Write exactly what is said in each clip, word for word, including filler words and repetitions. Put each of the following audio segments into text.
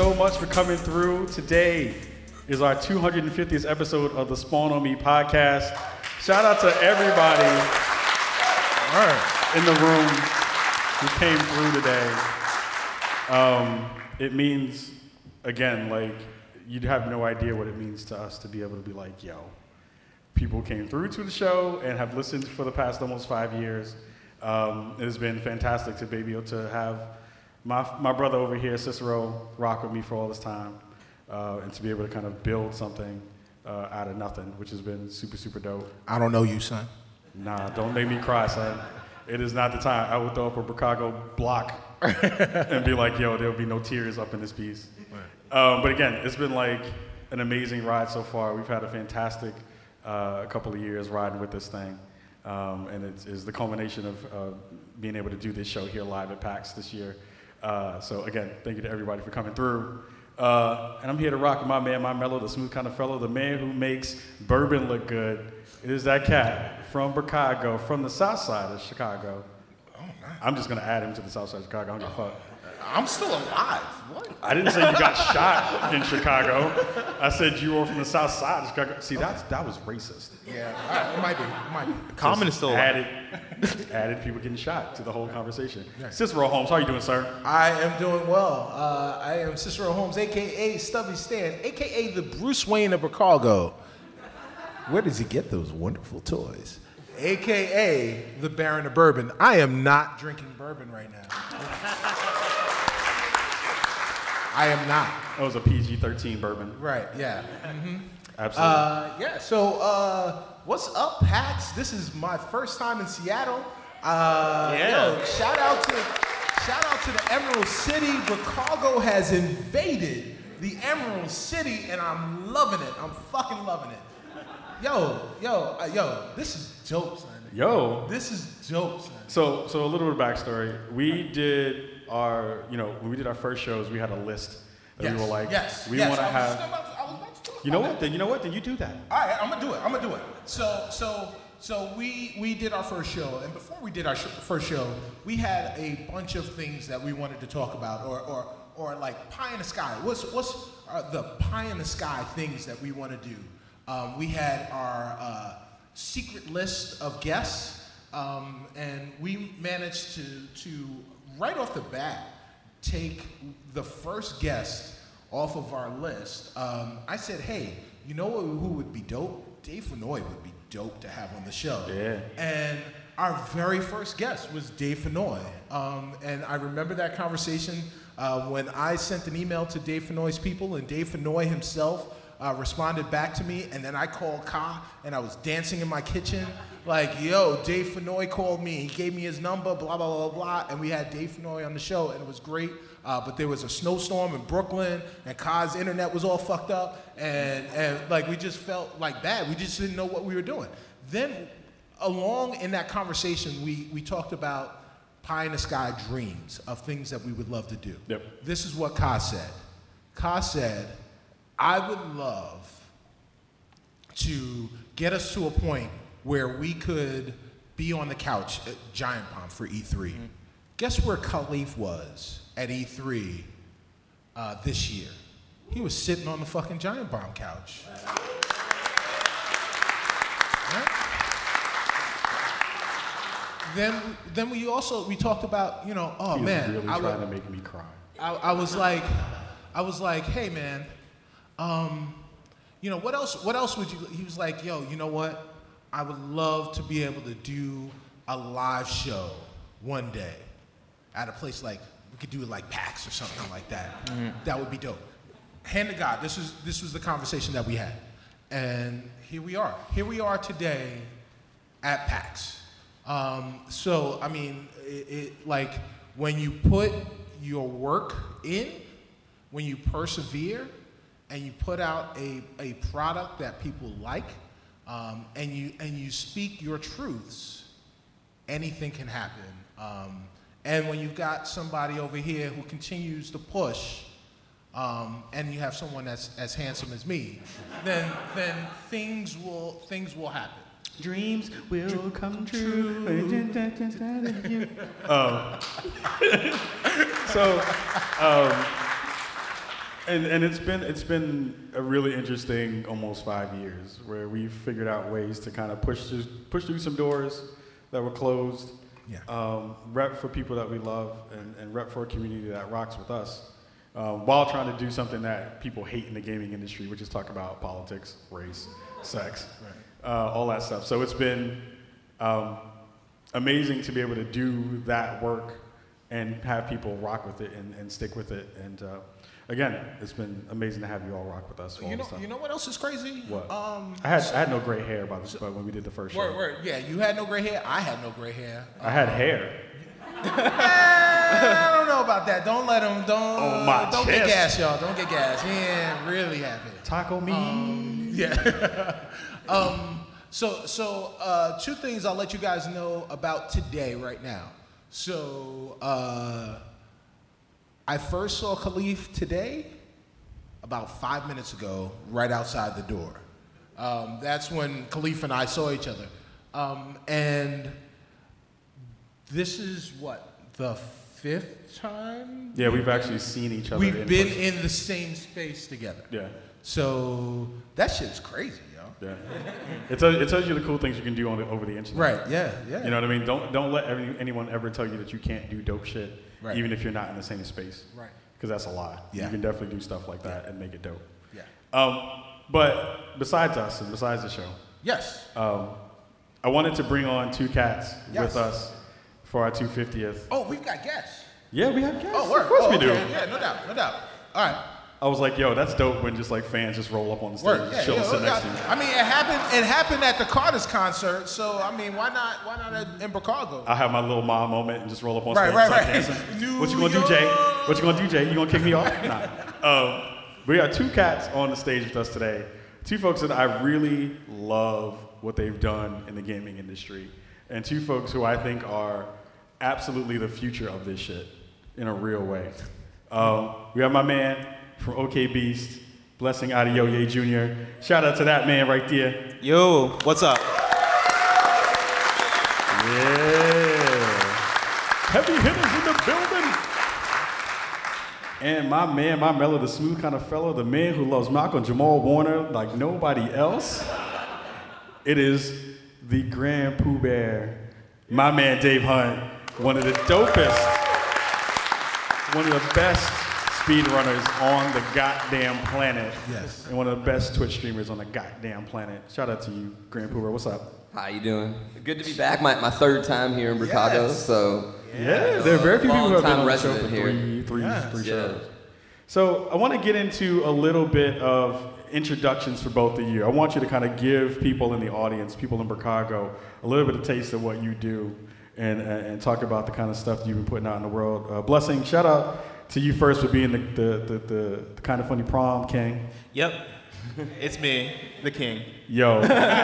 so much for coming through. Today is our two hundred fiftieth episode of the Spawn on Me podcast. Shout out to everybody in the room who came through today. Um, it means, again, like, you'd have no idea what it means to us to be able to be like, yo, people came through to the show and have listened for the past almost five years. Um, it has been fantastic to be able to have my my brother over here, Cicero, rock with me for all this time, uh, and to be able to kind of build something uh, out of nothing, which has been super, super dope. I don't know you, son. Nah, don't make me cry, son. It is not the time. I would throw up a Chicago block and be like, yo, there'll be no tears up in this piece. Right. Um, but again, it's been like an amazing ride so far. We've had a fantastic uh, couple of years riding with this thing. Um, and it is the culmination of uh, being able to do this show here live at PAX this year. Uh, so again, thank you to everybody for coming through. Uh, and I'm here to rock with my man, my mellow, the smooth kind of fellow, the man who makes bourbon look good. It is that cat from Chicago, from the south side of Chicago. Oh, nice. I'm just going to add him to the south side of Chicago. I don't give a fuck. I'm still alive. What? I didn't say you got shot in Chicago. I said you were from the south side of Chicago. See, that's, that was racist. Yeah, right. It might be. It might be. Common is still alive. Added, added people getting shot to the whole conversation. Yeah. Cicero Holmes, how are you doing, sir? I am doing well. Uh, I am Cicero Holmes, a k a. Stubby Stan, a k a the Bruce Wayne of Chicago. Where does he get those wonderful toys? a k a the Baron of Bourbon. I am not drinking bourbon right now. I am not. That was a P G thirteen bourbon. Right, yeah. Mm-hmm. Absolutely. Uh, yeah, so uh, what's up, Pax? This is my first time in Seattle. Uh, yeah. Yo, shout out to shout out to the Emerald City. Chicago has invaded the Emerald City, and I'm loving it. I'm fucking loving it. Yo, yo, uh, yo, this is dope, son. Yo. This is dope, son. So, so a little bit of backstory. We did our, you know, when we did our first shows, we had a list that yes, we were like, yes, we yes. want to I was have. just about to, I was about to talk You know about what? that. Then you know what? Then you do that. All right, I'm gonna do it. I'm gonna do it. So, so, so we we did our first show, and before we did our sh- first show, we had a bunch of things that we wanted to talk about, or or or like pie in the sky. What's what's uh, the pie in the sky things that we want to do? Um, we had our uh, secret list of guests, um, and we managed to to right off the bat take the first guest off of our list. Um, I said, hey, you know who would be dope? Dave Fennoy would be dope to have on the show. Yeah. And our very first guest was Dave Fennoy. Um, and I remember that conversation uh, when I sent an email to Dave Fennoy's people, and Dave Fennoy himself uh, responded back to me, and then I called Ka, and I was dancing in my kitchen, like, yo, Dave Fennoy called me, he gave me his number, blah, blah, blah, blah, and we had Dave Fennoy on the show, and it was great. Uh, but there was a snowstorm in Brooklyn, and Ka's internet was all fucked up, and, and like we just felt like bad. We just didn't know what we were doing. Then, along in that conversation, we, we talked about pie in the sky dreams of things that we would love to do. Yep. This is what Ka said. Ka said, I would love to get us to a point where we could be on the couch at Giant Bomb for E three. Mm-hmm. Guess where Khalif was at E three uh, this year? He was sitting on the fucking Giant Bomb couch. Right? Then, then we also we talked about, you know, oh He was man, really I trying would, to make me cry. I, I was like, I was like, hey man, um, you know what else? What else would you? He was like, yo, you know what? I would love to be able to do a live show one day at a place like we could do it like PAX or something like that. Mm-hmm. That would be dope. Hand to God, this is this was the conversation that we had, and here we are. Here we are today at PAX. Um, so I mean, it, it like when you put your work in, when you persevere, and you put out a, a product that people like, um, and you and you speak your truths, anything can happen. Um, and when you've got somebody over here who continues to push, um, and you have someone that's as handsome as me, then then things will things will happen. Dreams will Dr- come true. um, so, um, And and it's been it's been a really interesting almost five years where we've figured out ways to kind of push through, push through some doors that were closed. Yeah. Um, rep for people that we love and, and rep for a community that rocks with us, um, while trying to do something that people hate in the gaming industry, which is talk about politics, race, sex, right. uh, all that stuff. So it's been um, amazing to be able to do that work and have people rock with it and, and stick with it. And uh, again, it's been amazing to have you all rock with us for You all know, this time. you know what else is crazy? What? Um, I had I had no gray hair by the but when we did the first word, show. word. Yeah, you had no gray hair. I had no gray hair. I had hair. I don't know about that. Don't let him. Don't. On my don't get chest. gas, y'all. Don't get gas. He ain't really have it. Taco me. Um, yeah. um, so, so uh, two things I'll let you guys know about today, right now. So, uh, I first saw Khalif today, about five minutes ago, right outside the door. Um, that's when Khalif and I saw each other, um, and this is what the fifth time. Yeah, we've actually seen each other. We've in been person. in the same space together. Yeah. So that shit's crazy, yo. Yeah. It tells, it tells you the cool things you can do on the, over the internet. Right. Yeah. Yeah. You know what I mean? Don't don't let every, anyone ever tell you that you can't do dope shit, Right. even if you're not in the same space. Right. Because that's a lie. Yeah. You can definitely do stuff like that and make it dope. Yeah. Um, but besides us and besides the show, Yes. um, I wanted to bring on two cats Yes. with us for our two hundred fiftieth. Oh, we've got guests. Yeah, we have guests. Oh, word. Of course oh, we okay. do. Yeah, no doubt. No doubt. All right. I was like, yo, that's dope when just like fans just roll up on the stage Word. and Yeah, chill yeah, and sit yeah. next to you. I mean, it happened. It happened at the Carter's concert. So I mean, why not? Why not at, in Chicago? I have my little mom moment and just roll up on Right, stage right, and start right. dancing. New What you gonna do, Jay? York. What you gonna do, Jay? You gonna kick me off? Nah. Um, we got two cats on the stage with us today. Two folks that I really love what they've done in the gaming industry, and two folks who I think are absolutely the future of this shit in a real way. Um, we have my man from OK Beast, Blessing Adeoye Junior Shout out to that man right there. Yo, what's up? Yeah. Heavy hitters in the building. And my man, my Mellow, the smooth kind of fellow, the man who loves Malcolm Jamal Warner like nobody else. It is the Grand Pooh Bear, my man Dave Hunt, one of the dopest, one of the best speedrunners on the goddamn planet. Yes. And one of the best Twitch streamers on the goddamn planet. Shout out to you, Grand Pooh Bear. What's up? How you doing? Good to be back. My, my third time here in Chicago, Yes. so Yeah, there are very few people who have been on the show for Long-time three, resident three, Yes. three Yeah. shows. So I want to get into a little bit of introductions for both of you. I want you to kind of give people in the audience, people in Chicago, a little bit of taste of what you do and, and, and talk about the kind of stuff that you've been putting out in the world. Uh, Blessing, shout out to you first for being the, the, the, the, the kind of funny prom king. Yep. It's me, the king. Yo,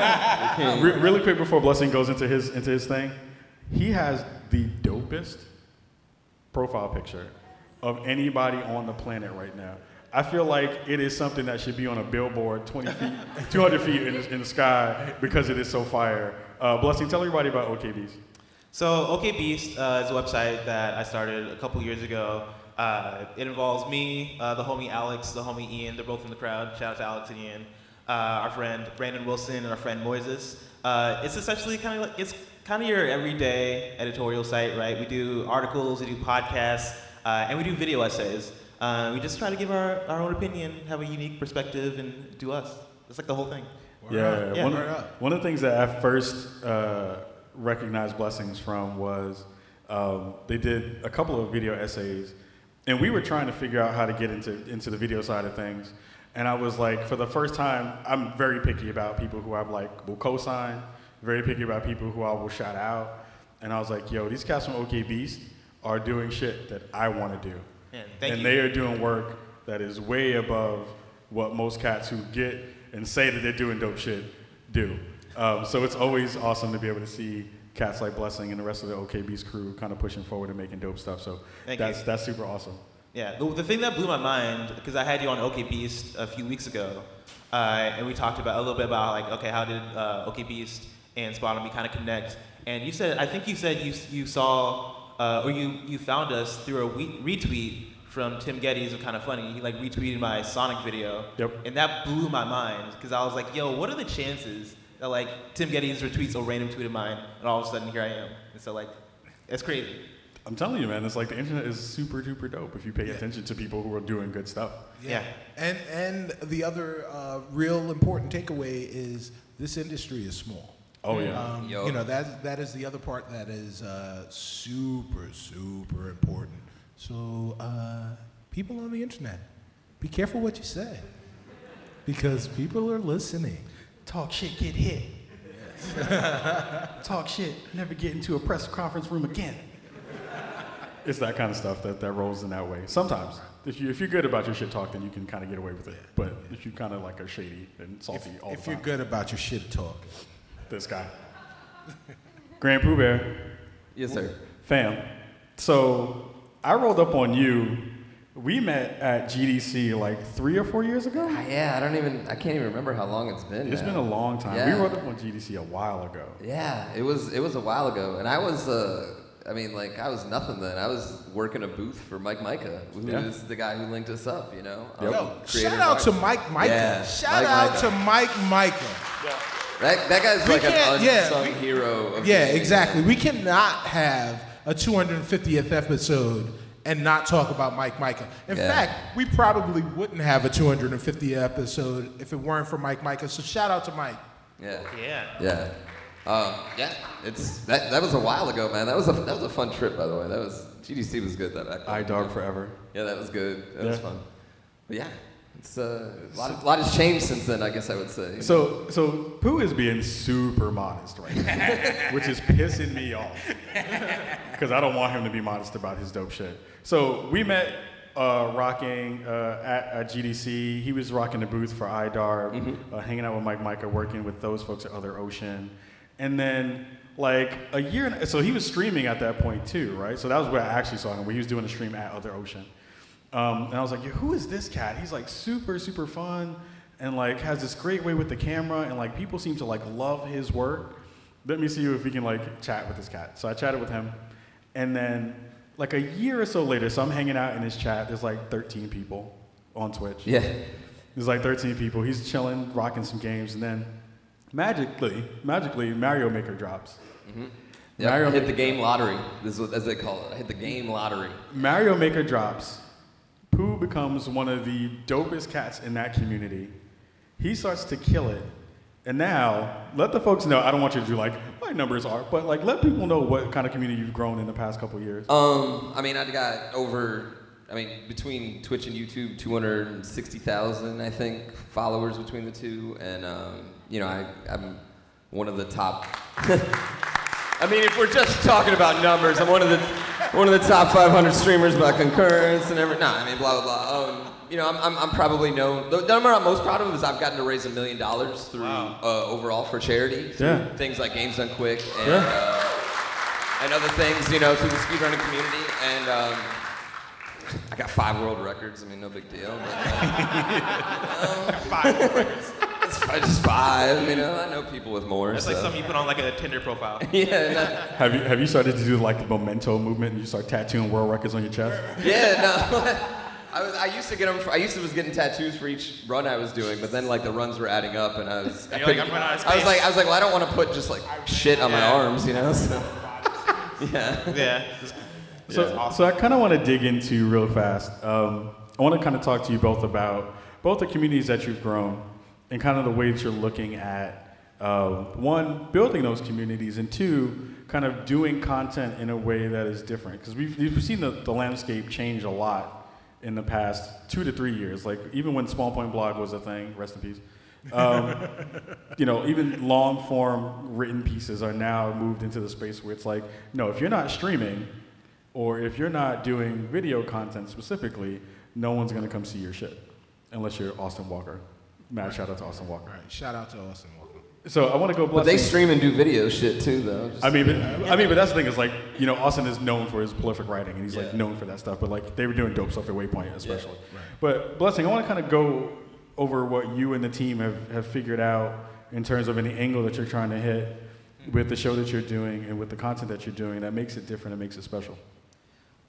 Re- really quick before Blessing goes into his into his thing, he has the dopest profile picture of anybody on the planet right now. I feel like it is something that should be on a billboard twenty feet, two hundred feet in the, in the sky because it is so fire. Uh, Blessing, tell everybody about OK Beast. So OK Beast uh, is a website that I started a couple years ago. Uh, it involves me, uh, the homie Alex, the homie Ian. They're both in the crowd. Shout out to Alex and Ian. Uh, our friend Brandon Wilson and our friend Moises. Uh, it's essentially kind of like it's kind of your everyday editorial site, right? We do articles, we do podcasts, uh, and we do video essays. Uh, we just try to give our, our own opinion, have a unique perspective, and do us. It's like the whole thing. Yeah, Yeah. one, Word up. one of the things that I first uh, recognized Blessings from was um, they did a couple of video essays, and we were trying to figure out how to get into into the video side of things. And I was like, for the first time, I'm very picky about people who I like will co-sign, very picky about people who I will shout out. And I was like, yo, these cats from OK Beast are doing shit that I want to do. Yeah, thank and you. they are doing work that is way above what most cats who get and say that they're doing dope shit do. Um, so it's always awesome to be able to see cats like Blessing and the rest of the OK Beast crew kind of pushing forward and making dope stuff. So Thank that's you. that's super awesome. Yeah, the, the thing that blew my mind, because I had you on OK Beast a few weeks ago, uh, and we talked about a little bit about like, okay, how did uh, OK Beast and Spotomy kind of connect? And you said, I think you said you you saw uh, or you you found us through a we- retweet from Tim Geddes of Kind of Funny. He like retweeted my Sonic video. Yep. And that blew my mind because I was like, yo, what are the chances that like Tim Geddes retweets a random tweet of mine and all of a sudden here I am. And so like, it's crazy. I'm telling you, man, it's like the internet is super duper dope if you pay Yeah. attention to people who are doing good stuff. Yeah. And and the other uh, real important takeaway is this industry is small. Oh yeah. Um, Yo. you know, that that is the other part that is uh, super, super important. So uh, people on the internet, be careful what you say. Because people are listening. Talk shit, get hit. Talk shit, never get into a press conference room again. It's that kind of stuff that, that rolls in that way. Sometimes, if you if you're good about your shit talk, then you can kind of get away with it. But if you kind of like are shady and salty If, all if the you're time, good about your shit talk. this guy, Grand Pooh Bear, Yes, sir. fam. So I rolled up on you. We met at G D C like three or four years ago. Ah, Yeah, I don't even, I can't even remember how long it's been. It's now. been a long time. Yeah. We rolled up on G D C a while ago. Yeah, it was it was a while ago, and I was uh, I mean like I was nothing then. I was working a booth for Mike Micah, who Yeah. is the guy who linked us up. You know. Yep. Yo, Um, creator shout of out to Mike- Mike Micah. Yeah, Shout Mike out Micah. to Mike Micah. That that guy's We like an can't- yeah, unsung we- hero. Of Yeah, the- exactly. We cannot have a two hundred fiftieth episode and not talk about Mike Micah. In Yeah. fact, we probably wouldn't have a two hundred fiftieth episode if it weren't for Mike Micah. So shout out to Mike. Yeah. Yeah. Yeah. Um, yeah. It's that that was a while ago, man. That was a that was a fun trip, by the way. That was G D C was good that back then. iDog forever. Yeah, that was good. That was Yeah. fun. But yeah, it's uh, a lot, a lot has changed since then, I guess I would say. So, so Pooh is being super modest right now, which is pissing me off because I don't want him to be modest about his dope shit. So we met uh, rocking uh, at, at G D C. He was rocking the booth for iDarb, Mm-hmm. uh, hanging out with Mike Micah, working with those folks at Other Ocean, and then like a year. And, so he was streaming at that point too, right? So that was where I actually saw him. Where he was doing a stream at Other Ocean. Um, and I was like, yo, who is this cat? He's like super, super fun and like has this great way with the camera and like people seem to like love his work. Let me see if we can like chat with this cat. So I chatted with him and then like a year or so later, so I'm hanging out in his chat. There's like thirteen people on Twitch. yeah. There's like thirteen people. He's chilling, rocking some games and then magically, magically Mario Maker drops. Yeah, Mario I hit Ma- the game lottery. This is what, as they call it. I hit the game lottery. Mario Maker drops. Pooh becomes one of the dopest cats in that community. He starts to kill it. And now, let the folks know, I don't want you to do like, my numbers are, but like let people know what kind of community you've grown in the past couple years. Um, I mean, I got over. I mean, between Twitch and YouTube, two hundred sixty thousand, I think, followers between the two, and um, you know, I, I'm one of the top. I mean, if we're just talking about numbers, I'm one of the one of the top five hundred streamers by concurrence and every. Nah, I mean, blah blah blah. Um, you know, I'm, I'm I'm probably known. The number I'm most proud of is I've gotten to raise a million dollars through Wow. uh, overall for charity. Through Yeah. Things like Games Done Quick and. Yeah. Uh, and other things, you know, through the speedrunning community, and um, I got five world records. I mean, no big deal. But, uh, Five words. it's fi- just five, you know. I know people with more. That's so. like something you put on like a Tinder profile. Yeah, no, Have you have you started to do like the memento movement and you start tattooing world records on your chest? yeah, no. I was. I used to get them. For, I used to was getting tattoos for each run I was doing, but then like the runs were adding up, and I was. I, You're like, couldn't- I'm running out of I was space. like, I was like, well, I don't want to put just like shit on my Yeah. arms, you know. So. Yeah. Yeah. So, so I kind of want to dig into real fast. Um, I want to kind of talk to you both about both the communities that you've grown and kind of the way that you're looking at, uh, one, building those communities, and two, kind of doing content in a way that is different. Because we've, we've seen the, the landscape change a lot in the past two to three years. Like even when Spawn Point Blog was a thing, rest in peace. Um, you know, even long form written pieces are now moved into the space where it's like, no, if you're not streaming or if you're not doing video content specifically, no one's gonna come see your shit unless you're Austin Walker. Mad shout out to Austin Walker. All right, shout out to Austin Walker. So I want to go But they blessing. stream and do video shit too, though. Just- I mean, but, I mean, but that's the thing is like, you know, Austin is known for his prolific writing, and he's like Yeah. known for that stuff. But like, they were doing dope stuff at Waypoint, especially. Yeah. But blessing, I want to kind of go over what you and the team have, have figured out in terms of any angle that you're trying to hit with the show that you're doing and with the content that you're doing that makes it different and makes it special.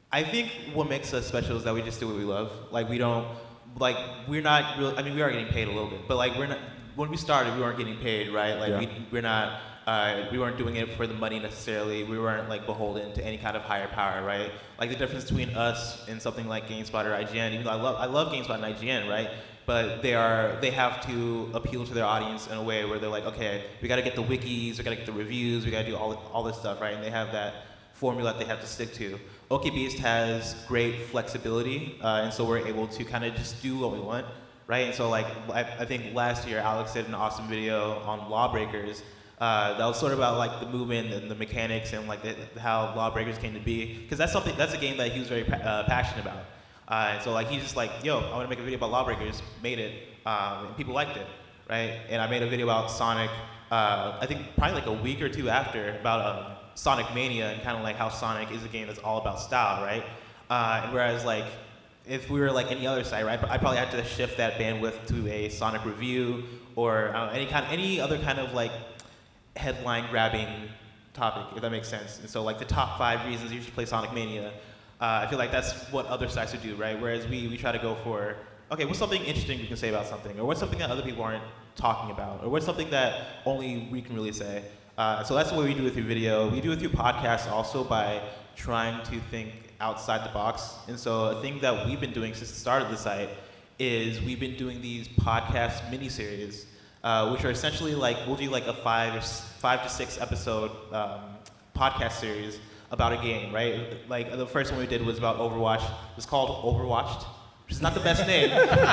I think what makes us special is that we just do what we love. Like we don't, like we're not really. I mean, we are getting paid a little bit, but like we're not. When we started, we weren't getting paid, right? Like Yeah. we we're not. Uh, we weren't doing it for the money necessarily. We weren't like beholden to any kind of higher power, right? Like the difference between us and something like GameSpot or I G N. Even though I love I love GameSpot and I G N, right? But they are they have to appeal to their audience in a way where they're like, okay, we got to get the wikis, we got to get the reviews, we got to do all all this stuff, right? And they have that formula that they have to stick to. OKBeast has great flexibility, uh, and so we're able to kind of just do what we want, right? And so like I, I think last year Alex did an awesome video on Lawbreakers. Uh, that was sort of about like the movement and the mechanics and like the, how Lawbreakers came to be, because that's something that's a game that he was very pa- uh, passionate about. Uh, and so like he's just like, yo, I want to make a video about Lawbreakers. Made it, um, and people liked it, right? And I made a video about Sonic. Uh, I think probably like a week or two after about um, Sonic Mania and kind of like how Sonic is a game that's all about style, right? Uh, and whereas like if we were like any other site, right, I probably had to shift that bandwidth to a Sonic review or uh, any kind, any other kind of like headline grabbing topic, if that makes sense. And so like the top five reasons you should play Sonic Mania, uh, I feel like that's what other sites would do, right? Whereas we, we try to go for, okay, what's something interesting we can say about something? Or what's something that other people aren't talking about? Or what's something that only we can really say? Uh, so that's the way we do it through video. We do it through podcasts also by trying to think outside the box. And so a thing that we've been doing since the start of the site is we've been doing these podcast miniseries, uh, which are essentially like, we'll do like a five or s- five to six episode um, podcast series about a game, right? Like the first one we did was about Overwatch. It was called Overwatched, which is not the best name,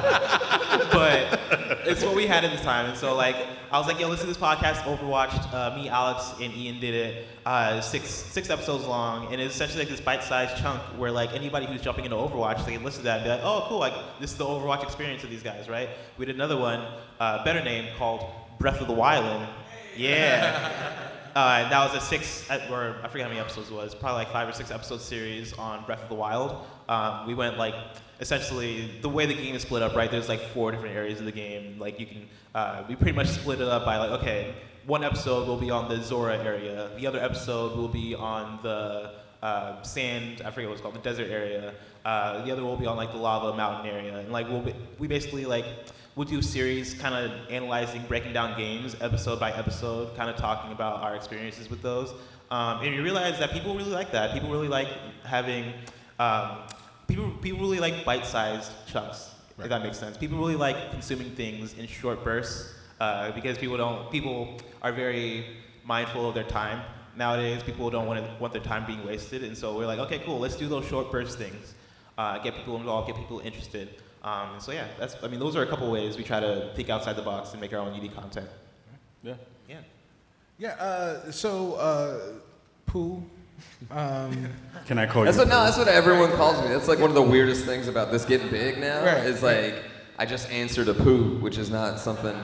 but it's what we had at the time. And so like, I was like, yo, listen to this podcast, Overwatched. Uh, me, Alex, and Ian did it. Uh, six six episodes long, and it's essentially like this bite-sized chunk where like anybody who's jumping into Overwatch, they can listen to that and be like, oh, cool, like this is the Overwatch experience of these guys, right? We did another one, uh, better name, called Breath of the Wild. Yeah. Uh, that was a six, or I forget how many episodes it was, probably like five or six episode series on Breath of the Wild. Um, we went like, essentially, the way the game is split up, right, there's like four different areas of the game. Like you can, uh, we pretty much split it up by like, okay, one episode will be on the Zora area, the other episode will be on the uh, sand, I forget what it's called, the desert area. Uh, the other will be on like the lava mountain area. And like we'll be, we basically like, we'll do series kind of analyzing, breaking down games episode by episode, kind of talking about our experiences with those. Um, and you realize that people really like that. People really like having, um, people, people really like bite-sized chunks, right, if that makes sense. People really like consuming things in short bursts uh, because people don't, people are very mindful of their time nowadays. People don't want to, want their time being wasted. And so we're like, okay, cool, let's do those short burst things. Uh, get people involved, get people interested. Um, so yeah, that's, I mean, those are a couple ways we try to think outside the box and make our own unique content. Yeah. Yeah. Yeah. Uh, so, uh, Pooh. Um, Can I call That's you? what, no, that's what everyone calls me. That's like one of the weirdest things about this getting big now. Right. Is like, I just answered a Pooh, which is not something.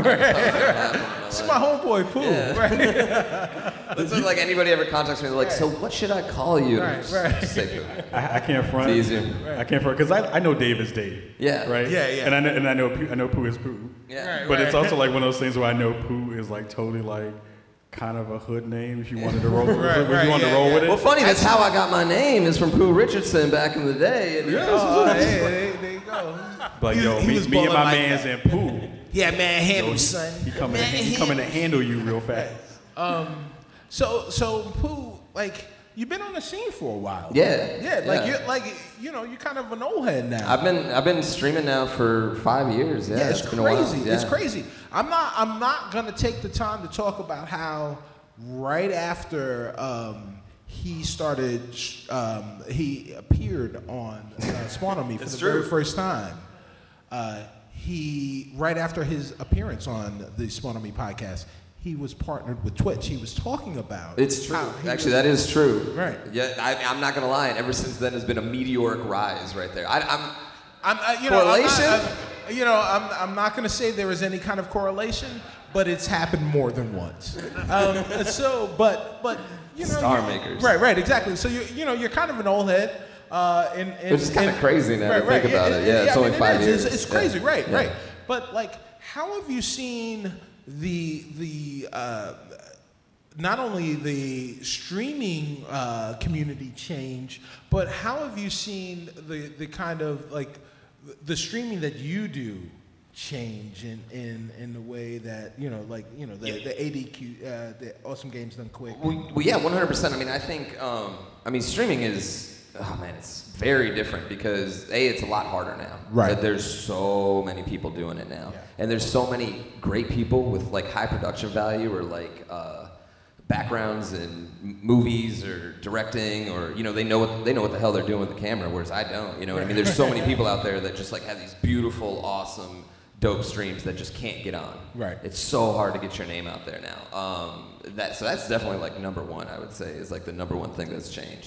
It's my homeboy, Pooh. Yeah. Right. That's what, like anybody ever contacts me, they're like, so what should I call you? Right, Just- right. just say Pooh. I, I can't front. It's easier. I can't front because I, I know Dave is Dave. Yeah. Right. Yeah, yeah. And I know, and I know Pooh- I know Pooh is Pooh. Yeah. Right. But it's also like one of those things where I know Pooh is like totally like kind of a hood name if you wanted to roll, Right, if right, you wanted yeah, to roll yeah. with it. Well, funny, that's how I got my name, is from Pooh Richardson back in the day. And Oh, hey, hey, there you go. Like, He- yo, he me, was me and balling my like man's that. in Pooh. Yeah, man, handle Yo, son. he, he coming, Man, to, he coming to handle you real fast. Um, so, so Pooh, like, you've been on the scene for a while. Yeah, Yeah, like yeah. you're like you know you're kind of an old head now. I've been I've been streaming now for five years. Yeah, yeah, it's, been a while. crazy. Yeah. It's crazy. I'm not. I'm not gonna take the time to talk about how right after um, he started, um, he appeared on uh, Spawn on Me for It's the true. very first time. Uh, he right after his appearance on the Spawn on Me podcast, he was partnered with Twitch. He was talking about It's true. how he Actually, was- that is true. Right. Yeah, I, I'm not gonna lie. And ever since then, has been a meteoric rise right there. I, I'm. I'm, I, you know, I'm not, Correlation? I'm- you know, I'm, I'm not going to say there is any kind of correlation, but it's happened more than once. Um, so, but, but you know, Star you- makers. right, right, exactly. So you, you know, you're kind of an old head. Uh, and, and, Which is kinda and- crazy now to think about it. Yeah, it's I only mean, five it is. years. It's, it's Yeah. crazy, right, Yeah. right. But like, how have you seen the the uh, not only the streaming uh, community change, but how have you seen the, the kind of like the streaming that you do change in, in, in the way that, you know, like, you know, the, Yeah. the A D Q, uh, the Awesome Games Done Quick. Well, well, yeah, one hundred percent. I mean, I think, um, I mean, streaming is, oh man, it's very different because, A, it's a lot harder now. Right. There's so many people doing it now. Yeah. And there's so many great people with, like, high production value or, like, uh, backgrounds in m- movies or directing or, you know, they know what they know what the hell they're doing with the camera, whereas I don't, you know what I mean? There's so many people out there that just, like, have these beautiful, awesome, dope streams that just can't get on. Right. It's so hard to get your name out there now. Um, that so that's definitely like number one. I would say is like the number one thing that's changed.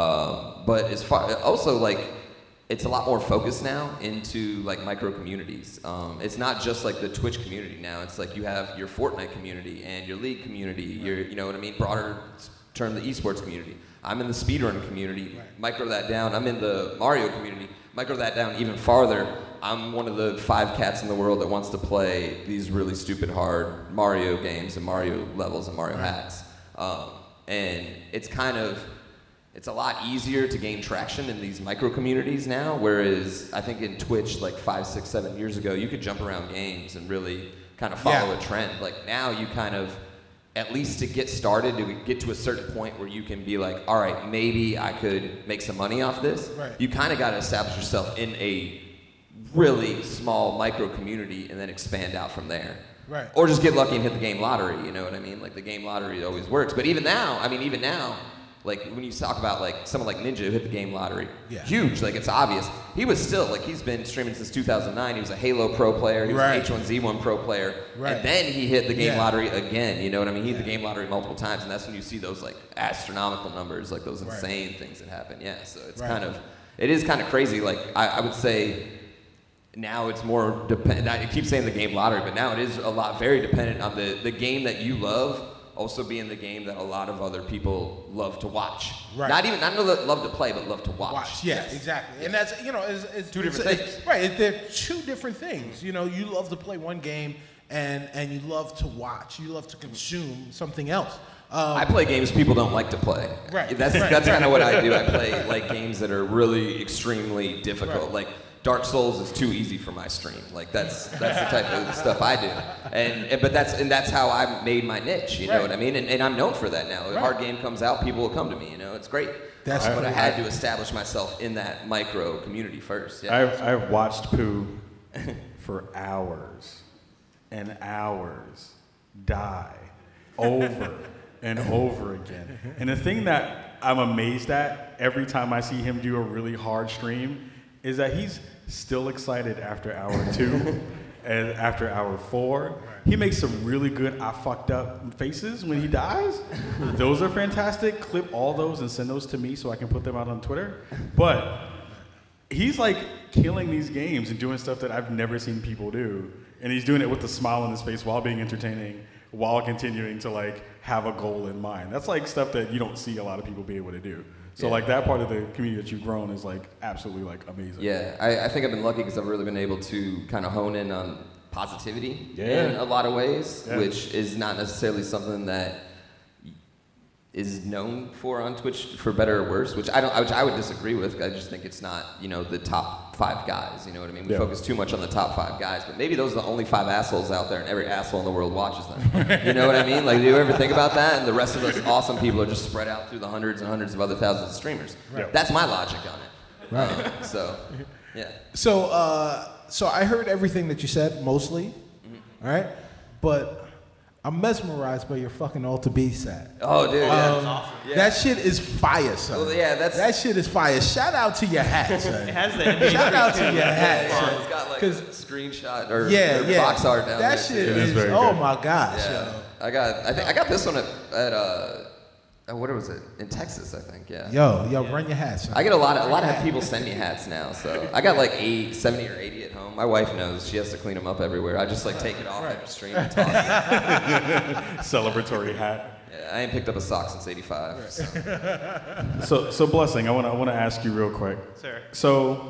Um, but as far also like it's a lot more focused now into like micro communities. Um, it's not just like the Twitch community now. It's like you have your Fortnite community and your League community. Your you know what I mean. Broader term, the esports community. I'm in the speedrun community. Right. Micro that down. I'm in the Mario community. Micro that down even farther. I'm one of the five cats in the world that wants to play these really stupid hard Mario games and Mario levels and Mario hacks. Um, and it's kind of, it's a lot easier to gain traction in these micro communities now, whereas I think in Twitch like five, six, seven years ago, you could jump around games and really kind of follow Yeah. a trend. Like now you kind of, at least to get started, to get to a certain point where you can be like, all right, maybe I could make some money off this. Right. You kind of got to establish yourself in a really small micro community and then expand out from there. Right. Or just get lucky and hit the game lottery, you know what I mean? Like the game lottery always works. But even now, I mean, even now, like when you talk about like someone like Ninja who hit the game lottery, Yeah. huge, like it's obvious. He was still, like he's been streaming since two thousand nine. He was a Halo Pro player. He was Right. an H one Z one Pro player. Right. And then he hit the game Yeah. lottery again, you know what I mean? He hit the Yeah. game lottery multiple times, and that's when you see those like astronomical numbers, like those Right. insane things that happen. Yeah, so it's Right. kind of, it is kind of crazy. Like I, I would say, now it's more dependent. I keep saying the game lottery, but now it is a lot very dependent on the, the game that you love also being the game that a lot of other people love to watch. Right. Not even not love to play, but love to watch. Watch, yeah, Yes. exactly, and that's you know, it's, it's Two it's- different it's- things. right? it- They're two different things. You know, you love to play one game, and and you love to watch. You love to consume something else. Um, I play games people don't like to play. Right. That's Right. that's kind of what I do. I play like games that are really extremely difficult. Right. Like Dark Souls is too easy for my stream. Like that's that's the type of stuff I do. And, and but that's and that's how I made my niche. You know Right. what I mean? And, and I'm known for that now. If a Right. hard game comes out, people will come to me. You know, it's great. That's Uh, but I cool. had to establish myself in that micro community first. Yeah. I've, I've watched Pooh for hours and hours die over and over again. And the thing that I'm amazed at every time I see him do a really hard stream is that he's still excited after hour two and after hour four. He makes some really good I fucked up faces when he dies. Those are fantastic. Clip all those and send those to me so I can put them out on Twitter. But he's like killing these games and doing stuff that I've never seen people do. And he's doing it with a smile on his face while being entertaining, while continuing to like have a goal in mind. That's like stuff that you don't see a lot of people be able to do. So Yeah. like that part of the community that you've grown is like absolutely like amazing. Yeah, I, I think I've been lucky because I've really been able to kind of hone in on positivity Yeah. in a lot of ways, Yeah. which is not necessarily something that is known for on Twitch, for better or worse, which I don't, which I would disagree with. I just think it's not, you know, the top five guys. You know what I mean? We Yeah. focus too much on the top five guys, but maybe those are the only five assholes out there, and every asshole in the world watches them. You know what I mean? Like, do you ever think about that? And the rest of us awesome people are just spread out through the hundreds and hundreds of other thousands of streamers. Right. That's my logic on it. right. So, yeah. So, uh, so I heard everything that you said, mostly, all right? But I'm mesmerized by your fucking Alter Beast set. Oh, dude. Yeah. Um, That shit is fire, son. Well, yeah, that's- that shit is fire. Shout out to your hat, son. It has the N B A Shout out to too. your hat, it's son. got like 'Cause- a screenshot or, Yeah, or yeah. box art down that there. shit It is, is very oh good. my gosh, Yeah. yo. I got. I think I got this one at, at uh, uh, what was it? In Texas, I think. Yeah. Yo, yo, run your hat, son. I get a lot of a lot of people send me hats now, so I got like eight, seventy or eighty at home. My wife knows; she has to clean them up everywhere. I just like take it off every stream and talk. Yeah, Celebratory hat. I ain't picked up a sock since eighty-five. So. So so blessing, I wanna I wanna ask you real quick. Sir. So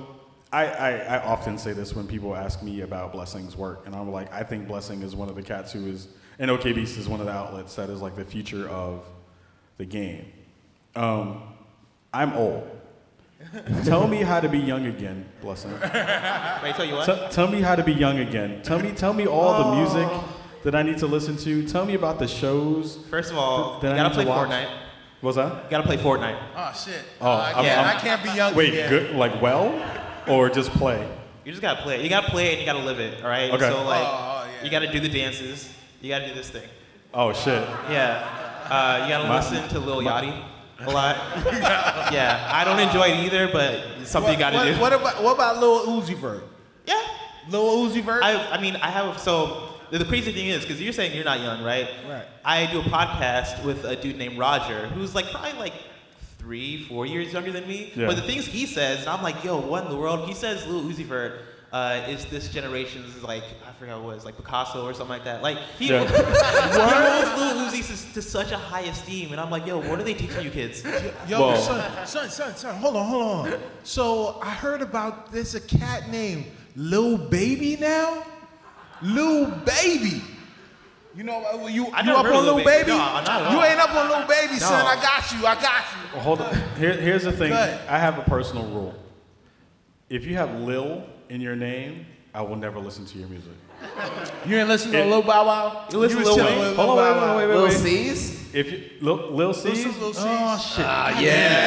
I, I, I often say this when people ask me about Blessing's work, and I'm like, I think Blessing is one of the cats who is, and OKBeast is one of the outlets that is like the future of the game. Um, I'm old. Tell me how to be young again, Blessing. Wait, tell you what? T- tell me how to be young again. Tell me, tell me all the music that I need to listen to. Tell me about the shows. First of all, that you I gotta need play to watch. Fortnite. What's that? You gotta play Fortnite. Oh shit. Oh, Uh, I, I'm- can't, I'm- I can't be young Wait, again. good, like well, or just play? You just gotta play it. You gotta play it and you gotta live it, all right? Okay. So like, Oh, oh, yeah. you gotta do the dances. You gotta do this thing. Oh shit. Yeah. Uh, you gotta My- listen to Lil Yachty a lot. Yeah. I don't enjoy it either, but it's something you gotta what, do. What about what about Lil Uzi Vert? Yeah. Lil Uzi Vert? I, I mean, I have, so the, the crazy thing is, because you're saying you're not young, right? Right. I do a podcast with a dude named Roger, who's like probably like three, four years younger than me. Yeah. But the things he says, I'm like, yo, what in the world? He says Lil Uzi Vert uh, is this generation's, like, I forgot what it was, like Picasso or something like that. Like, he, Yeah. he holds Lil Uzi to, to such a high esteem. And I'm like, yo, what are they teaching you kids? Yo, Whoa. son, son, son, son, hold on, hold on. So I heard about there's a cat named Lil Baby now? Lil Baby. You know, uh, you, I you never up heard on of Lil Lil Baby. Baby? No, not at You all. ain't up on Lil Baby, son. No. I got you, I got you. Well, hold on. Here, here's the thing. Go ahead. I have a personal rule. If you have Lil in your name, I will never listen to your music. You ain't listen to It- Lil Bow Wow? You listen was to Lil chilling Wayne? with Hold on, Lil wait, Bow Wow. wait, wait, wait, Lil wait. C's? If you Lil, Lil C's? Listen to Lil C's. Oh shit. Ah,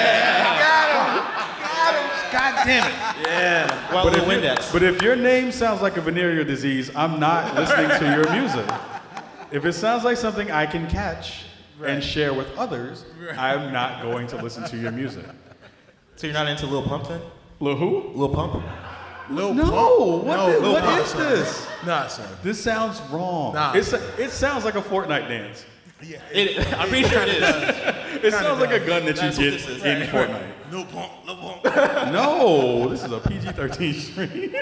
yeah. God damn it. Yeah. Well, But Lil if, you- Windex. but if your name sounds like a venereal disease, I'm not listening to your music. If it sounds like something I can catch and share with others, I'm not going to listen to your music. So you're not into Lil Pump then? Lil who? Lil Pump? Lil No, Pump. what No, the- Lil what Pump, is son. this? Nah, son. This sounds wrong. Nah. It's a, it sounds like a Fortnite dance. Yeah. It, I'm pretty sure it is. It sounds like a gun that That's you what get this is. in Fortnite. Lil Pump, Lil Pump. No, this is a P G thirteen stream. You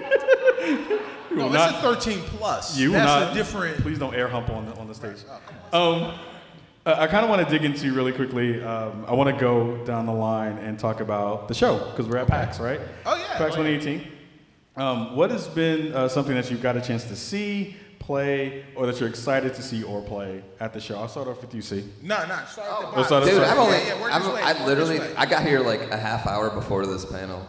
No, will it's not- a thirteen plus. You will That's not. a different. Please don't air hump on the, on the stage. Um, I kind of want to dig into really quickly. Um, I want to go down the line and talk about the show because we're at PAX, right? Oh, yeah. PAX twenty eighteen. Um, what has been uh, something that you've got a chance to see, play, or that you're excited to see or play at the show? I'll start off with you, C. No, no. Start at the Let's bottom. start Dude, at I've only, Yeah, yeah, work I've, this way, I work literally, this way. I got here like a half hour before this panel.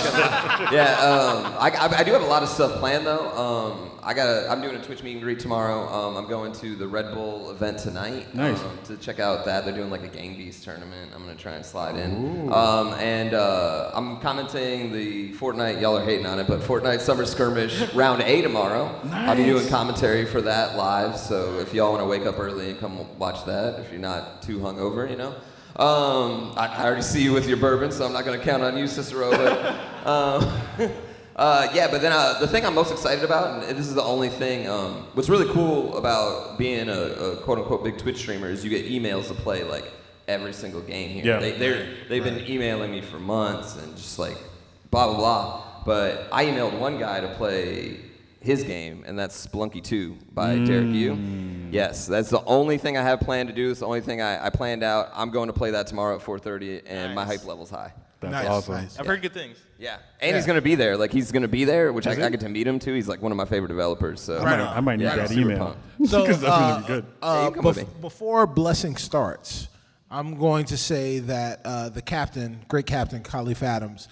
Yeah. Yeah, um, I, I, I do have a lot of stuff planned though. Um, I got, a, I'm doing a Twitch meet and greet tomorrow. Um, I'm going to the Red Bull event tonight. Nice. Um, to check out that they're doing like a Gang Beast tournament. I'm gonna try and slide in. Um, and uh, I'm commenting the Fortnite. Y'all are hating on it, but Fortnite Summer Skirmish round A tomorrow. I'll be doing commentary for that live. So if y'all want to wake up early and come watch that, if you're not too hungover, you know. Um, I, I already see you with your bourbon, so I'm not gonna count on you, Cicero. But um, uh, yeah, but then uh, the thing I'm most excited about, and this is the only thing. Um, what's really cool about being a, a quote-unquote big Twitch streamer is you get emails to play like every single game here. Yeah. They, they're, they've been emailing me for months and just like blah blah blah. But I emailed one guy to play his game, and that's Splunky two by Derek Yu. Yes, that's the only thing I have planned to do. It's the only thing I, I planned out. I'm going to play that tomorrow at four thirty, and my Nice. hype level's high. That's Nice, awesome. nice. I've heard good things. Yeah, and he's gonna be there. Like he's gonna be there, which I, Is he? I get to meet him too. He's like one of my favorite developers. So I Right might, on. I might need Yeah, that super email. pumped. So, Because that's uh, really good. uh, Yeah, you come with bef- me. before Blessing starts, I'm going to say that uh, the captain, great captain, Khalif Adams,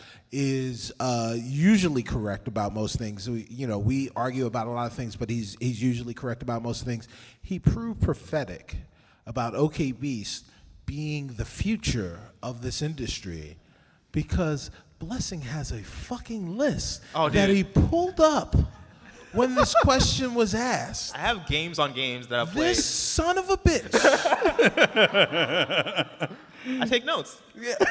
is uh, usually correct about most things. We, you know, we argue about a lot of things, but he's he's usually correct about most things. He proved prophetic about OKBeast being the future of this industry because Blessing has a fucking list Oh, that dude. he pulled up when this question was asked. I have games on games that I've played. This son of a bitch. I take notes.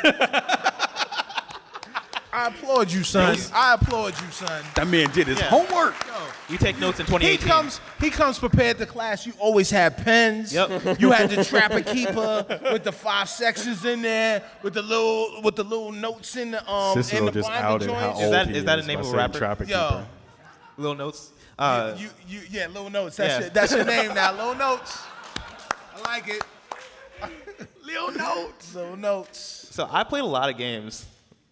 I applaud you, son. I applaud you, son. That man did his Yeah. homework. We take notes in twenty He eighteen. comes, he comes prepared to class. You always had pens. Yep. You had the Trapper Keeper with the five sections in there, with the little, with the little notes in the um Cicero in the just binder outed joints. how old Is that- he is that a is name by of a saying rapper? Trapper Yo, Keeper. Little notes. Uh, you, you, yeah, little notes. That's Yeah. your, that's your name now. Little notes. I like it. Little notes. Little notes. so I played a lot of games.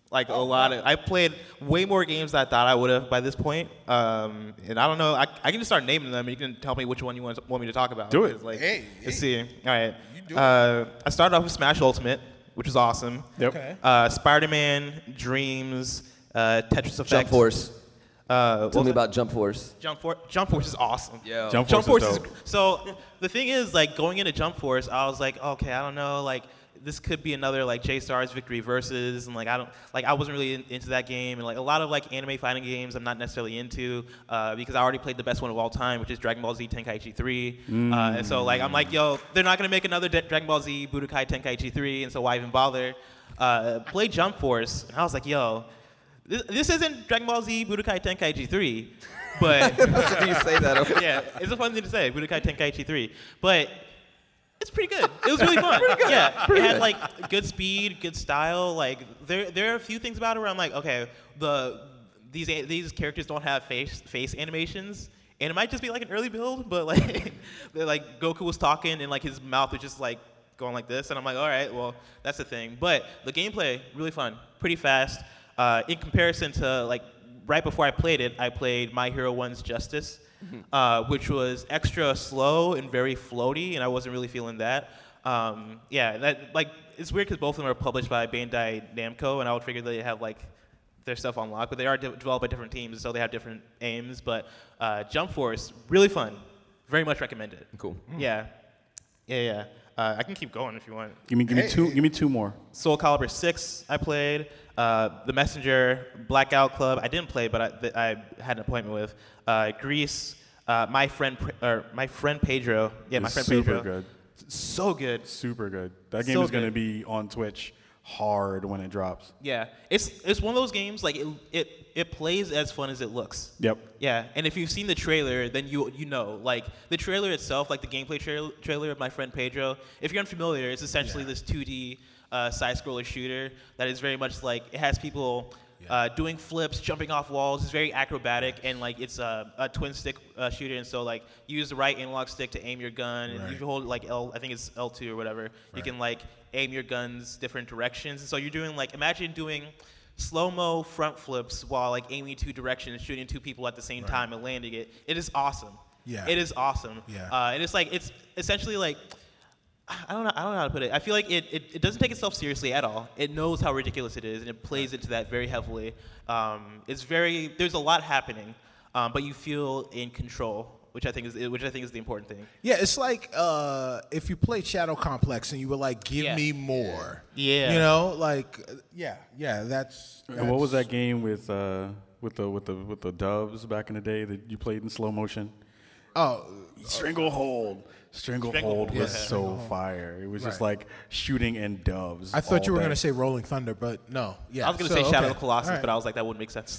Like oh, a lot wow. of, I played way more games than I thought I would have by this point. Um, and I don't know, I, I can just start naming them. And you can tell me which one you want, want me to talk about. Do it. Like, hey, let's hey. see. All right. You do uh, I started off with Smash Ultimate, which is awesome. Yep. Okay. Uh, Spider-Man, Dreams, uh, Tetris Effect. Jump Force. Uh, Tell me about Jump Force. Jump Force. Jump Force is awesome. Yeah. Jump Jump Force, Force is is, dope. so. The thing is, like going into Jump Force, I was like, okay, I don't know, like this could be another like J-Stars Victory Versus, and like I don't, like I wasn't really in, into that game, and like a lot of like anime fighting games, I'm not necessarily into uh, because I already played the best one of all time, which is Dragon Ball Z Tenkaichi three, mm. uh, and so like I'm like, yo, they're not gonna make another De- Dragon Ball Z Budokai Tenkaichi three, and so why even bother? Uh, play Jump Force, and I was like, yo. This, this isn't Dragon Ball Z Budokai Tenkaichi three, but you say that. Okay. yeah, it's a fun thing to say, Budokai Tenkaichi three, but it's pretty good. It was really fun. pretty good. Yeah, pretty it had good. like good speed, good style. Like there, there are a few things about it where I'm like, okay, the these these characters don't have face face animations, and it might just be like an early build, but like like Goku was talking and like his mouth was just like going like this, and I'm like, all right, well that's the thing. But the gameplay really fun, pretty fast. Uh, in comparison to like right before I played it, I played My Hero One's Justice, mm-hmm. uh, which was extra slow and very floaty, and I wasn't really feeling that. Um, yeah, that like it's weird because both of them are published by Bandai Namco, and I would figure they have like their stuff on lock, but they are de- developed by different teams, so they have different aims. But uh, Jump Force, really fun, very much recommended. Cool. Mm. Yeah, yeah, yeah. Uh, I can keep going if you want. Give me, give me Hey. two. Give me two more. Soul Calibur six I played. Uh, The Messenger, Blackout Club I didn't play, but I, th- I had an appointment with. Uh, Grease, uh, my friend, Pre- or my friend Pedro. Yeah, my It's friend super Pedro. good. So good. Super good. That game So is going to good. be on Twitch hard when it drops. Yeah, it's it's one of those games like it it it plays as fun as it looks. Yep. Yeah, and if you've seen the trailer, then you you know like the trailer itself, like the gameplay tra- trailer of my friend Pedro. If you're unfamiliar, it's essentially Yeah. this two D uh, side-scroller shooter that is very much like it has people uh, doing flips, jumping off walls. It's very acrobatic, and like it's a, a twin-stick uh, shooter, and so like you use the right analog stick to aim your gun, and Right. you hold like L, I think it's L two or whatever. You Right. can like aim your guns different directions, and so you're doing like imagine doing slow-mo front flips while like aiming two directions, shooting two people at the same Right. time and landing it. It is awesome. Yeah. It is awesome. Yeah. Uh, and it's like it's essentially like I don't know I don't know how to put it. I feel like it, it, it doesn't take itself seriously at all. It knows how ridiculous it is, and it plays into that very heavily. Um, it's very there's a lot happening, um, but you feel in control, which I think is which I think is the important thing. Yeah, it's like uh, if you played Shadow Complex and you were like, "Give Yeah. me more." Yeah. You know, like, uh, yeah, yeah. That's, And what was that's- that game with uh, with the with the with the doves back in the day that you played in slow motion? Oh, Stranglehold. Stranglehold Stranglehold, was yeah. so fire. It was just Right. like shooting in doves. I thought all you were day. gonna say Rolling Thunder, but no. Yeah, I was gonna so, say Shadow okay. of the Colossus, All right. but I was like that wouldn't make sense.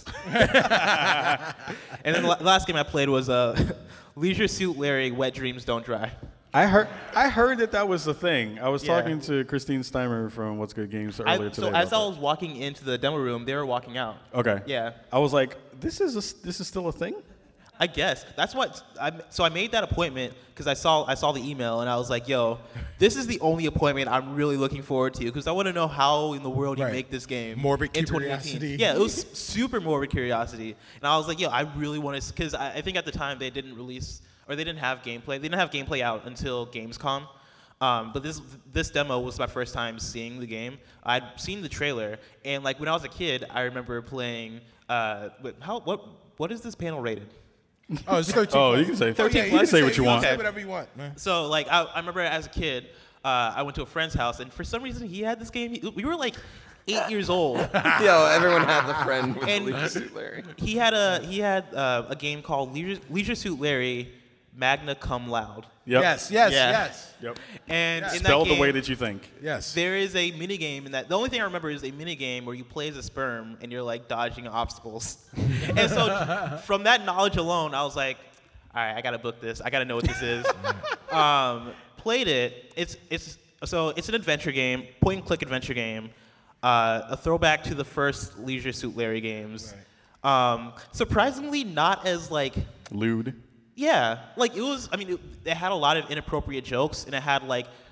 And then the la- last game I played was uh, Leisure Suit Larry: Wet Dreams Don't Dry. I heard I heard that that was the thing. I was Yeah. talking to Christine Steimer from What's Good Games I, earlier so today. as I about was walking into the demo room, they were walking out. that. Okay. Yeah. I was like, this is a s this is still a thing? I guess that's what. I, so I made that appointment because I saw I saw the email and I was like, "Yo, this is the only appointment I'm really looking forward to because I want to know how in the world you Right. make this game." Morbid in twenty curiosity. eighteen. Yeah, it was super morbid curiosity, and I was like, "Yo, I really want to," because I, I think at the time they didn't release or they didn't have gameplay. They didn't have gameplay out until Gamescom. Um, but this this demo was my first time seeing the game. I'd seen the trailer, and like when I was a kid, I remember playing. Uh, wait, how what what is this panel rated? Oh, it's thirteen. Oh, you can say Oh, yeah, you can say what you can want. Say Okay. whatever you want, man. So like I, I remember as a kid, uh, I went to a friend's house, and for some reason he had this game. He- we were like eight years old. Yo, everyone has a friend with And- a Leisure Suit Larry. He had a he had uh, a game called Leisure, Leisure Suit Larry, Magna Cum Laude. Yep. Yes, yes, Yeah. yes, Yep. And in that Spelled the game, way that you think. yes. there is a mini game in that. The only thing I remember is a mini game where you play as a sperm and you're like dodging obstacles. And so from that knowledge alone, I was like, all right, I gotta book this. I gotta know what this is. um, played it. It's it's so it's an adventure game, point and click adventure game, uh, a throwback to the first Leisure Suit Larry games. Um, surprisingly, not as like. Lewd. Yeah, like it was. I mean, it, it had a lot of inappropriate jokes, and it had like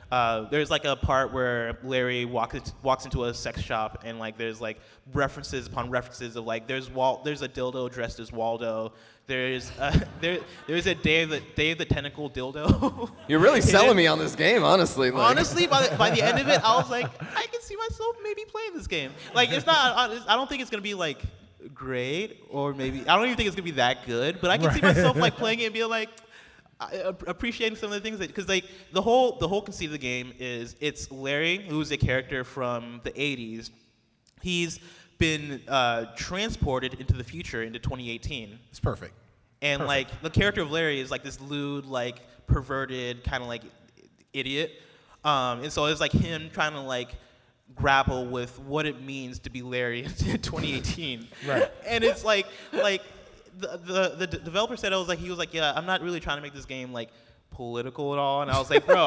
uh, there's like a part where Larry walks walks into a sex shop and like there's like references upon references of like there's Wal- there's a dildo dressed as Waldo. There's uh, there there's a Dave the Dave the Tentacle dildo. You're really selling me on this game, honestly. Like. Honestly, by the, by the end of it, I was like, I can see myself maybe playing this game. Like, it's not. I, I don't think it's gonna be like great, or maybe I don't even think it's gonna be that good. But I can see myself like playing it and being like, I, appreciating some of the things that because like the whole the whole conceit of the game is it's Larry, who's a character from the eighties. He's been uh, transported into the future, into twenty eighteen. It's perfect. And perfect. like the character of Larry is like this lewd, like perverted, kind of like idiot. Um, and so it's like him trying to like grapple with what it means to be Larry in twenty eighteen. Right. And it's like like the, the the developer said it was like he was like, yeah, I'm not really trying to make this game like political at all, and I was like, bro,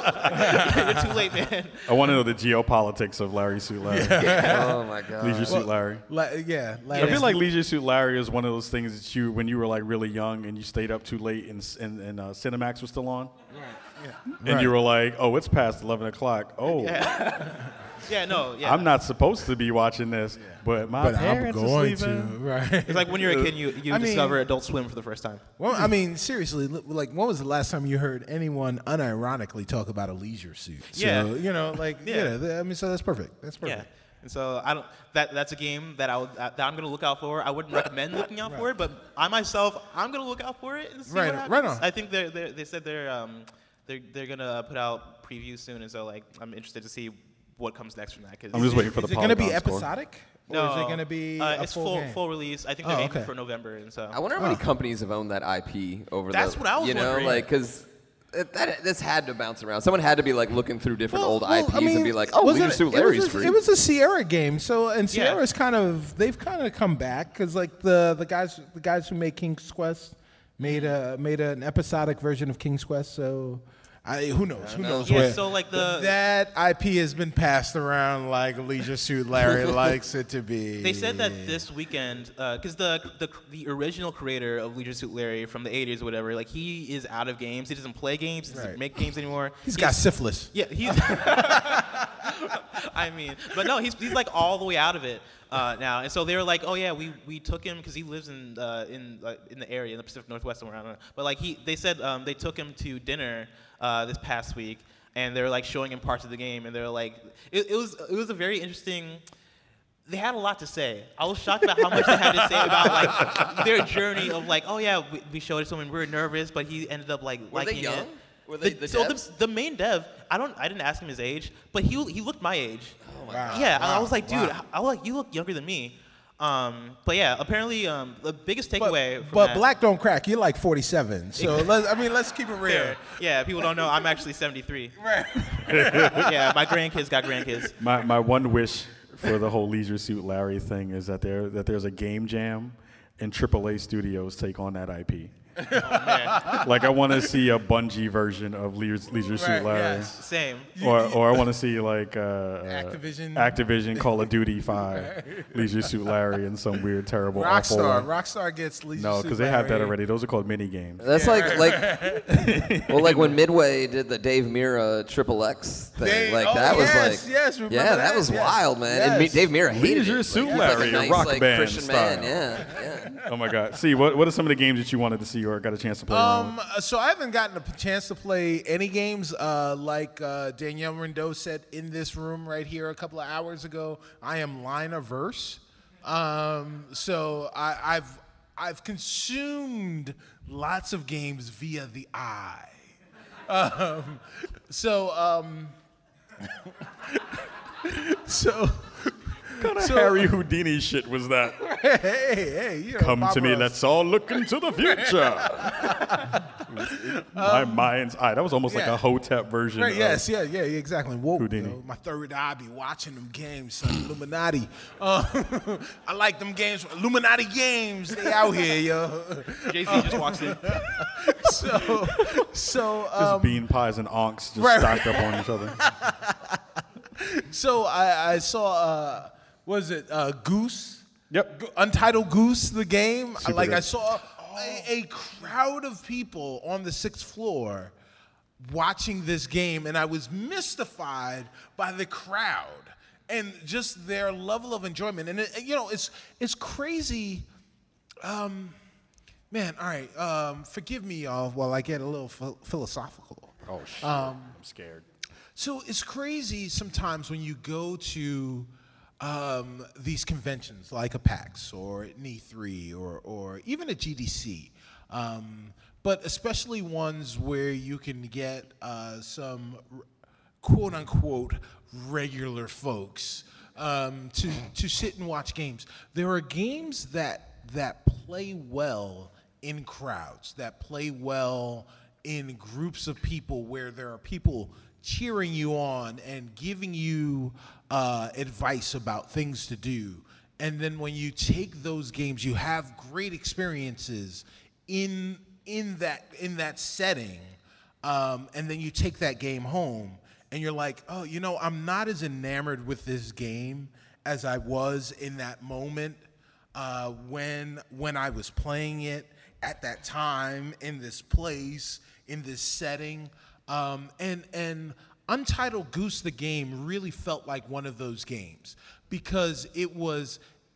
you're too late, man. I want to know the geopolitics of Larry Suit Larry. Yeah. Oh my God. Leisure Suit Larry. La- yeah, I feel like Leisure Suit Larry is one of those things that you, when you were like really young and you stayed up too late and, and, and uh, Cinemax was still on. Right. Yeah. And Right. you were like, oh, it's past eleven o'clock. Oh, Yeah. Yeah, no, yeah. I'm not supposed to be watching this, but my But I'm parents going is to. leaving. Right. It's like when you're a kid, you, you I mean- discover Adult Swim for the first time. Well, I mean, seriously, li- like, when was the last time you heard anyone unironically talk about a leisure suit? So, Yeah. you know, like, Yeah. yeah. th- I mean, so that's perfect. That's perfect. Yeah. And so I don't. That that's a game that I would, that I'm gonna look out for. I wouldn't recommend looking out for it, but I myself, I'm gonna look out for it and see Right, what happens. right on. I think they're, they're they said they're um they're they're gonna put out previews soon, and so like I'm interested to see what comes next from that. Cause I'm just waiting for Is the it going to be Polygon score. episodic? Or No, is it going to be uh, a it's full, full game? full release. I think Oh, they're aiming okay. for November, and so I wonder how many Oh. companies have owned that I P over That's the. what I was You know, wondering. like because. That this had to bounce around. Someone had to be like looking through different Well, old well, I Ps I mean, and be like, "Oh, was Leisure it- Suit it Larry's was a, free." It was a Sierra game, so and Yeah. Sierra's kind of they've kind of come back because like the the guys the guys who make King's Quest made a made an episodic version of King's Quest. So I who knows who know. knows yeah. where So like the that I P has been passed around like Leisure Suit Larry likes it to be. They said that this weekend, because the, the the original creator of Leisure Suit Larry from the eighties or whatever, like he is out of games. He doesn't play games. He doesn't Right. make games anymore. He's got syphilis. Yeah, he's. I mean, but no, he's he's like all the way out of it uh, now, and so they were like, oh yeah, we, we took him because he lives in uh, in uh, in the area in the Pacific Northwest somewhere. I don't know, but like he they said um, they took him to dinner uh, this past week, and they were like showing him parts of the game, and they were like, it, it was it was a very interesting. They had a lot to say. I was shocked about how much they had to say about like their journey of like, oh yeah, we, we showed it to him and we were nervous, but he ended up like Were they liking young? it. Were they the, the so the, devs? the main dev, I don't, I didn't ask him his age, but he he looked my age. Oh my Wow. Yeah, and I Wow. was like, dude, Wow. I was like, you look younger than me. Um, but yeah, apparently um, the biggest But, takeaway from but that, black don't crack. You're like forty-seven. So let's, I mean, let's keep it real. Fair. Yeah, people don't know I'm actually seventy-three. Right. Yeah, my grandkids got grandkids. My my one wish for the whole Leisure Suit Larry thing is that there that there's a game jam and triple A Studios take on that I P. Oh, man. Like I want to see a Bungie version of Leisure, Leisure Suit Right, Larry. yes. Same. Or, or I want to see like uh, Activision. uh, Activision Call of Duty five, Leisure Suit Larry, and some weird terrible awful Rockstar. one. Rockstar gets Leisure No, Suit because they have that Larry. already. Those are called mini games. That's like like well, like when Midway did the Dave Mirra Triple X thing. They- like oh, that was yes, like yes, remember yeah, that, that? was Yes. wild, man. And me, Yes. Dave Mirra hated Leisure it. Suit like, Larry, he's a like a nice, rock like, band Christian style. man. Yeah, yeah. Oh my God! See, what what are some of the games that you wanted to see or got a chance to play? around Um, with? so I haven't gotten a p- chance to play any games. Uh, like uh, Danielle Rindeau said in this room right here a couple of hours ago, I am line averse. Um, so I, I've I've consumed lots of games via the eye. Um, so um, so. What kind of so- Harry Houdini shit was that? Hey, hey, you know, Come Bob to me, Ross. let's all look into the future. My mind's eye. That was almost like yeah. a Hotep version. Right, of, yes, yeah, yeah, yeah, exactly. Woke, Houdini. yo. My third eye be watching them games, son. Illuminati. Uh, I like them games. Illuminati games. They out here, yo. Jay Z just walks in. So, so, Just um, bean pies and onks just right, stacked up on each other. so I, I saw. Uh, was it uh, Goose? Yep. Go- Untitled Goose, the game. Super like I good. saw a, a crowd of people on the sixth floor watching this game, and I was mystified by the crowd and just their level of enjoyment. And it, you know, it's it's crazy. Um, man, all right. Um, forgive me, y'all, while I get a little ph- philosophical. Oh shit! Um, I'm scared. So it's crazy sometimes when you go to um, these conventions like a PAX or an E three or, or even a G D C, um, but especially ones where you can get uh, some r- quote unquote regular folks um, to, to sit and watch games. There are games that, that play well in crowds, that play well in groups of people where there are people cheering you on and giving you uh, advice about things to do. And then when you take those games, you have great experiences in in that in that setting. Um, and then you take that game home, and you're like, oh, you know, I'm not as enamored with this game as I was in that moment uh, when when I was playing it at that time in this place in this setting. Um, and and Untitled Goose the Game really felt like one of those games because it was,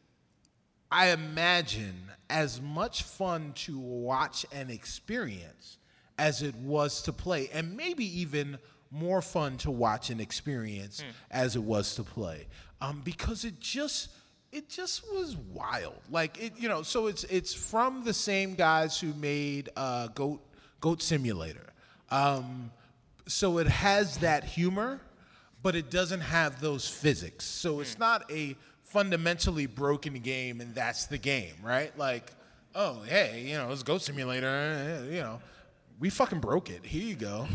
I imagine, as much fun to watch and experience as it was to play, and maybe even more fun to watch and experience mm. as it was to play, um, because it just it just was wild. Like it, you know. So it's it's from the same guys who made uh, Goat Goat Simulator. Um, so it has that humor, but it doesn't have those physics. So it's not a fundamentally broken game, and that's the game, right? Like, oh, hey, you know, it's Goat Simulator, you know, we fucking broke it. Here you go.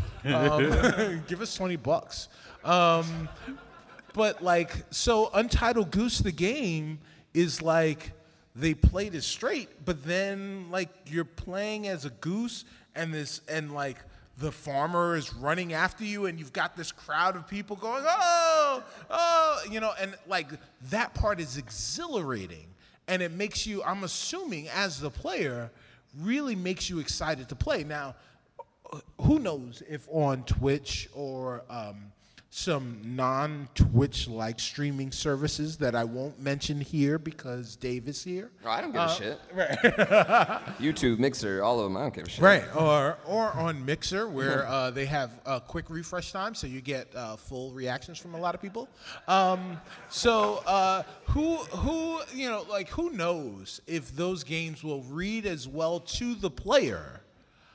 Um, give us twenty bucks. Um, but like, so Untitled Goose the Game is like, they played it straight, but then like you're playing as a goose, and this, and like, the farmer is running after you, and you've got this crowd of people going, oh, oh, you know, and like that part is exhilarating, and it makes you, I'm assuming, as the player, really makes you excited to play. Now, who knows if on Twitch or um, some non-Twitch-like streaming services that I won't mention here because Dave is here. Oh, I don't give uh, a shit. Right. YouTube, Mixer, all of them, I don't give a shit. Right, or or on Mixer where uh, they have a quick refresh time, so you get uh, full reactions from a lot of people. Um, so uh, who who you know like who knows if those games will read as well to the player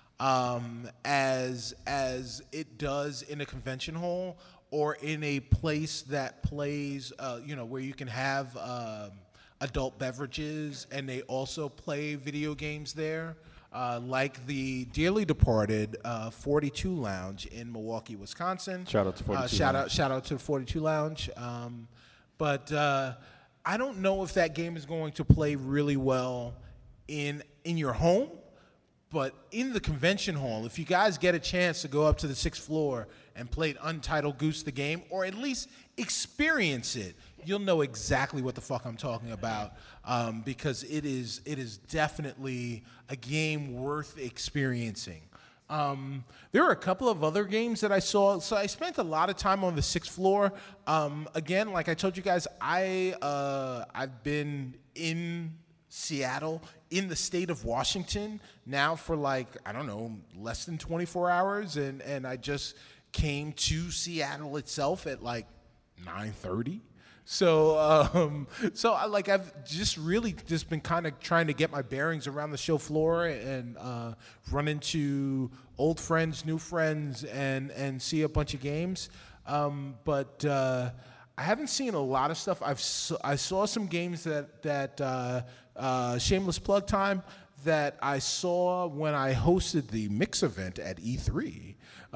um, as as it does in a convention hall or in a place that plays, uh, you know, where you can have um, adult beverages and they also play video games there, uh, like the dearly departed uh, forty-two Lounge in Milwaukee, Wisconsin. Shout out to forty-two uh, shout Lounge. out, shout out to the forty-two Lounge. Um, but uh, I don't know if that game is going to play really well in in your home. But in the convention hall, if you guys get a chance to go up to the sixth floor and play Untitled Goose the Game, or at least experience it, you'll know exactly what the fuck I'm talking about, um, because it is it is definitely a game worth experiencing. Um, there are a couple of other games that I saw. So I spent a lot of time on the sixth floor. Um, again, like I told you guys, I uh, I've been in Seattle, in the state of Washington now for like, I don't know, less than twenty-four hours. And, and I just came to Seattle itself at like nine thirty. So, um, so I like, I've just really just been kind of trying to get my bearings around the show floor and uh, run into old friends, new friends, and, and see a bunch of games. Um, but uh, I haven't seen a lot of stuff. I've so, I saw some games that, that uh, Uh, shameless plug time, that I saw when I hosted the Mix event at E three.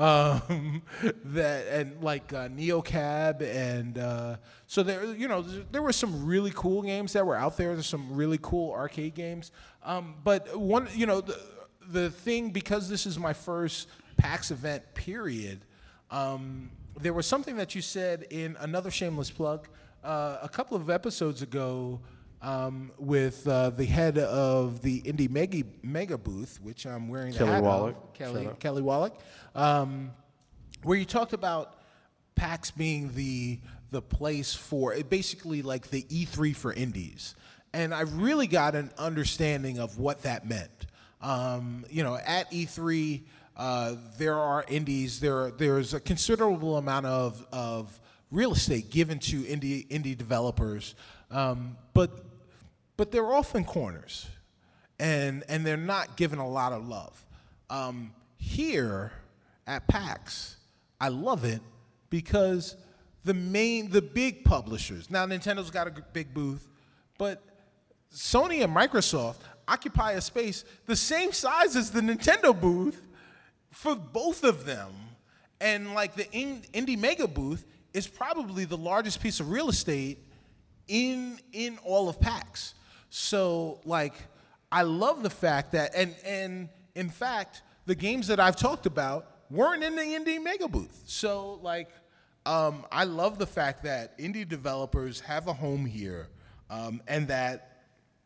Um, that and like uh, NeoCab and uh, so there, you know, there were some really cool games that were out there. There's some really cool arcade games. Um, but one, you know, the, the thing, because this is my first PAX event, period. Um, there was something that you said in another shameless plug uh, a couple of episodes ago. Um, with uh, the head of the Indie Mega, Mega booth, which I'm wearing Kelly the hat Wallach. of, Kelly, Shout out. Kelly Wallach. Um, where you talked about PAX being the the place for it, basically like the E three for indies, and I really got an understanding of what that meant. Um, you know, at E three, uh, there are indies. There there's a considerable amount of of real estate given to indie indie developers, um, but but they're often corners, and and they're not given a lot of love. Um, here at PAX, I love it because the main, the big publishers, now Nintendo's got a big booth, but Sony and Microsoft occupy a space the same size as the Nintendo booth for both of them. And like the in, Indie Mega booth is probably the largest piece of real estate in in all of PAX. So like, I love the fact that, and and in fact, the games that I've talked about weren't in the Indie Mega booth. So like, um, I love the fact that indie developers have a home here, um, and that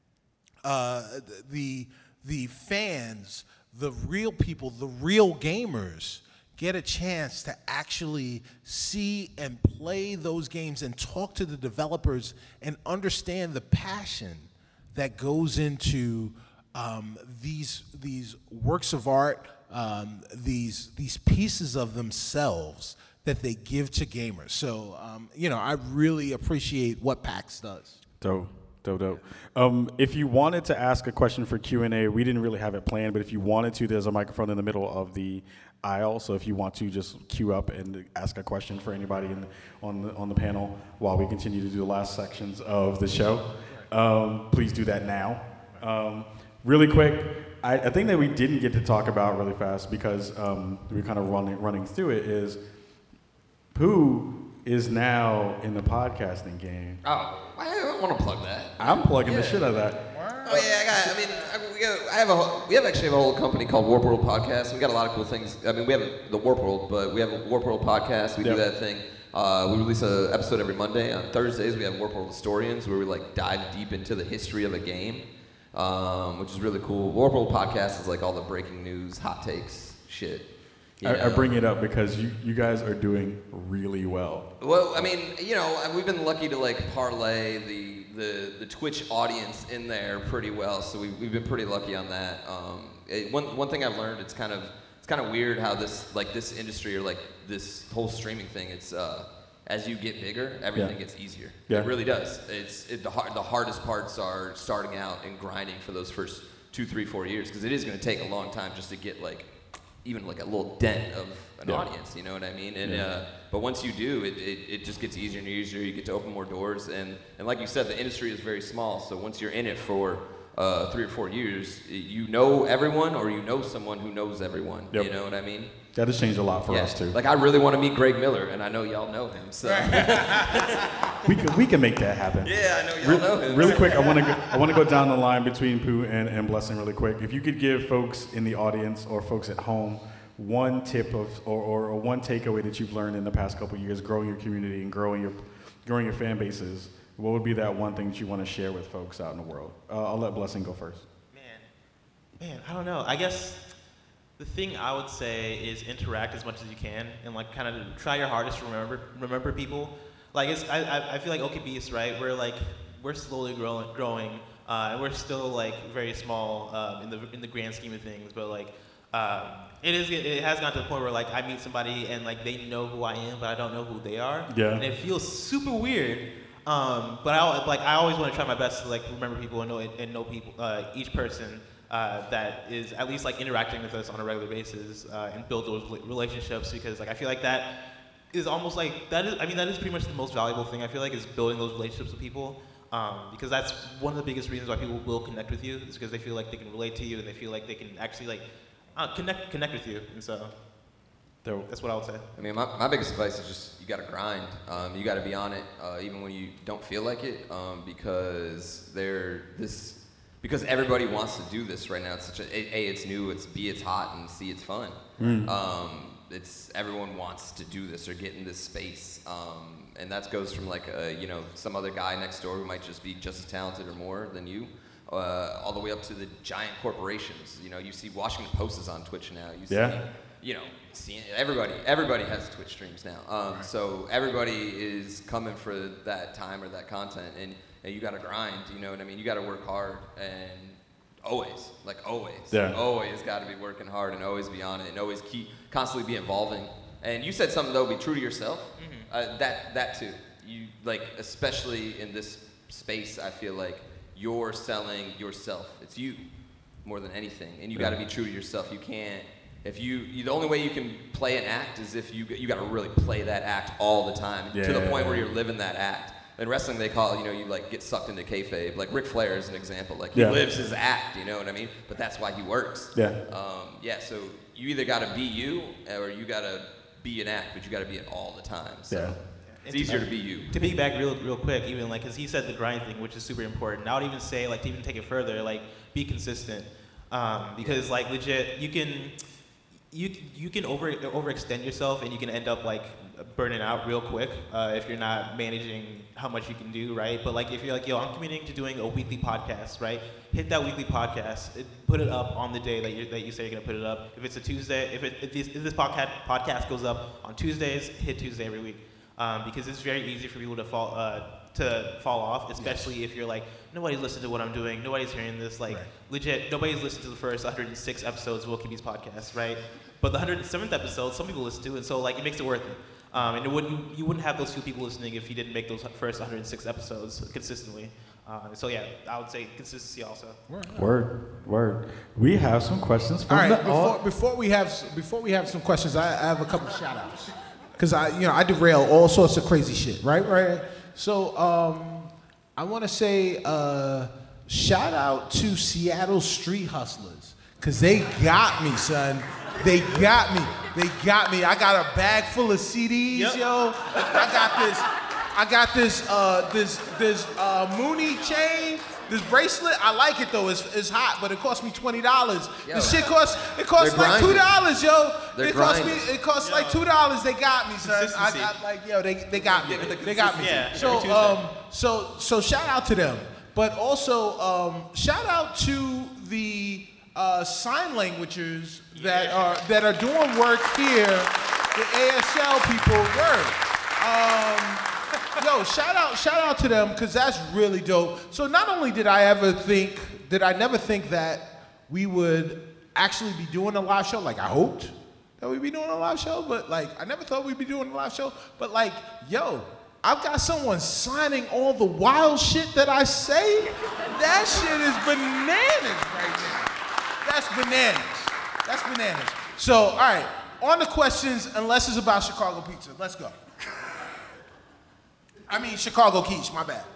uh, the the fans, the real people, the real gamers, get a chance to actually see and play those games and talk to the developers and understand the passion that goes into um, these these works of art, um, these these pieces of themselves that they give to gamers. So, um, you know, I really appreciate what PAX does. Dope, dope, dope. Um, if you wanted to ask a question for Q and A, we didn't really have it planned, but if you wanted to, there's a microphone in the middle of the aisle. So if you want to, just queue up and ask a question for anybody in, on the on the panel while we continue to do the last sections of the show. Um, please do that now. Um, really quick, I, I think that we didn't get to talk about really fast because um, we're kind of running running through it is Pooh is now in the podcasting game. Oh, I don't want to plug that. I'm plugging Yeah. the shit out of that. Oh yeah, I got. I mean, I, we, got, I have a. whole- We have actually have a whole company called Warp World Podcast. We got a lot of cool things. I mean, we have the Warp World, but we have a Warp World Podcast. We Yep. do that thing. Uh, we release an episode every Monday. On Thursdays, we have Warp World Historians, where we like dive deep into the history of a game, um, which is really cool. Warp World Podcast is like all the breaking news, hot takes, shit. you I, I know. bring it up because you, you guys are doing really well. Well, I mean, you know, we've been lucky to like parlay the the, the Twitch audience in there pretty well, so we've, we've been pretty lucky on that. Um, it, one one thing I've learned, it's kind of it's kind of weird how this like this industry or like this whole streaming thing, it's uh, as you get bigger, everything Yeah. gets easier. Yeah. It really does. It's it, the hard, the hardest parts are starting out and grinding for those first two, three, four years because it is going to take a long time just to get like even like a little dent of an Yeah. audience, you know what I mean? And Yeah. uh, but once you do, it, it, it just gets easier and easier. You get to open more doors, and, and like you said, the industry is very small. So once you're in it for uh, three or four years, you know everyone, or you know someone who knows everyone. Yep. You know what I mean? That has changed a lot for yeah. us too. Like I really want to meet Greg Miller, and I know y'all know him. So we can we can make that happen. yeah, I know y'all Re- know him. Really quick, I want to I want to go down the line between Pooh and, and Blessing really quick. If you could give folks in the audience or folks at home one tip of or, or, or one takeaway that you've learned in the past couple of years, growing your community and growing your growing your fan bases, what would be that one thing that you want to share with folks out in the world? Uh, I'll let Blessing go first. Man, man, I don't know. I guess the thing I would say is interact as much as you can and like kind of try your hardest to remember remember people. Like it's I I, I feel like OK Beast, right? We're like we're slowly growing growing uh, and we're still like very small um, in the in the grand scheme of things, but like. Um, it is. It has gotten to the point where like I meet somebody and like they know who I am, but I don't know who they are. Yeah. And it feels super weird. Um, but I like I always want to try my best to like remember people and know and know people, uh, each person uh, that is at least like interacting with us on a regular basis uh, and build those relationships because like I feel like that is almost like that is. I mean that is pretty much the most valuable thing I feel like is building those relationships with people. Um, because that's one of the biggest reasons why people will connect with you is because they feel like they can relate to you and they feel like they can actually like. Uh, connect connect with you, and so Dope. that's what I would say. I mean, my, my biggest advice is just you got to grind. Um, you got to be on it, uh, even when you don't feel like it, um, because they're this because everybody wants to do this right now. It's such a a, a it's new, it's b it's hot, and c it's fun. Mm. Um, it's everyone wants to do this or get in this space, um, and that goes from like a, you know some other guy next door who might just be just as talented or more than you. Uh, all the way up to the giant corporations. You know, you see Washington Post is on Twitch now. You see, Yeah. you know, see, everybody everybody has Twitch streams now. Um, Right. So everybody is coming for that time or that content, and, and you got to grind. You know what I mean? You got to work hard, and always, like always, Yeah. always got to be working hard and always be on it, and always keep constantly be evolving. And you said something though, be true to yourself. Mm-hmm. Uh, that that too. You like, especially in this space, I feel like you're selling yourself. It's you more than anything, and you got to be true to yourself. You can't. If you, you, the only way you can play an act is if you you got to really play that act all the time Yeah. to the point where you're living that act. In wrestling, they call it, you know, you like get sucked into kayfabe. Like Ric Flair is an example. Like he Yeah. lives his act, you know what I mean? But that's why he works. Yeah. Um, yeah. So you either got to be you, or you got to be an act, but you got to be it all the time. So Yeah. it's easier to be you. To piggyback real, real quick, even like, cause he said the grind thing, which is super important. I would even say, like, to even take it further, like, be consistent, um, because like legit, you can, you you can over overextend yourself, and you can end up like burning out real quick uh, if you're not managing how much you can do, right? But like, if you're like, yo, I'm committing to doing a weekly podcast, right? Hit that weekly podcast, it, put it up on the day that you that you say you're gonna put it up. If it's a Tuesday, if it if this, if this podcast podcast goes up on Tuesdays, hit Tuesday every week. Um, because it's very easy for people to fall uh, to fall off, especially yes. if you're like, nobody's listening to what I'm doing, nobody's hearing this. Like, right. legit, nobody's listened to the first one hundred six episodes of Will K B's podcast, right? But the one hundred seventh episode, some people listen to, and so like it makes it worth it. Um, and it wouldn't, you, you wouldn't have those few people listening if you didn't make those first one hundred six episodes consistently. Uh, so yeah, I would say consistency also. Word, word. word. We have some questions from All right, the before, before we have before we have some questions, I, I have a couple of shout outs. Because I, you know, I derail all sorts of crazy shit, right? Right. So um, I want to say uh, shout out to Seattle Street Hustlers, because they got me, son. They got me. They got me. I got a bag full of C Ds, yep. yo. I got this. I got this. Uh, this. This uh, Mooney chain. This bracelet. I like it though. It's, it's hot, but it cost me twenty dollars. This shit costs. It costs like two dollars, yo. They're it cost grinding. me. It costs yo. like two dollars. They got me, son. I got like yo. They they got me. They got me. Yeah, so um. So so shout out to them, but also um shout out to the uh, sign languagers that yeah. are that are doing work here. The A S L people work. Um. Yo, shout out, shout out to them, because that's really dope. So not only did I ever think, did I never think that we would actually be doing a live show, like I hoped that we'd be doing a live show, but like I never thought we'd be doing a live show, but like, yo, I've got someone signing all the wild shit that I say. That shit is bananas right now. That's bananas. That's bananas. So, all right, on the questions, unless it's about Chicago pizza, let's go. I mean, Chicago quiche, my bad.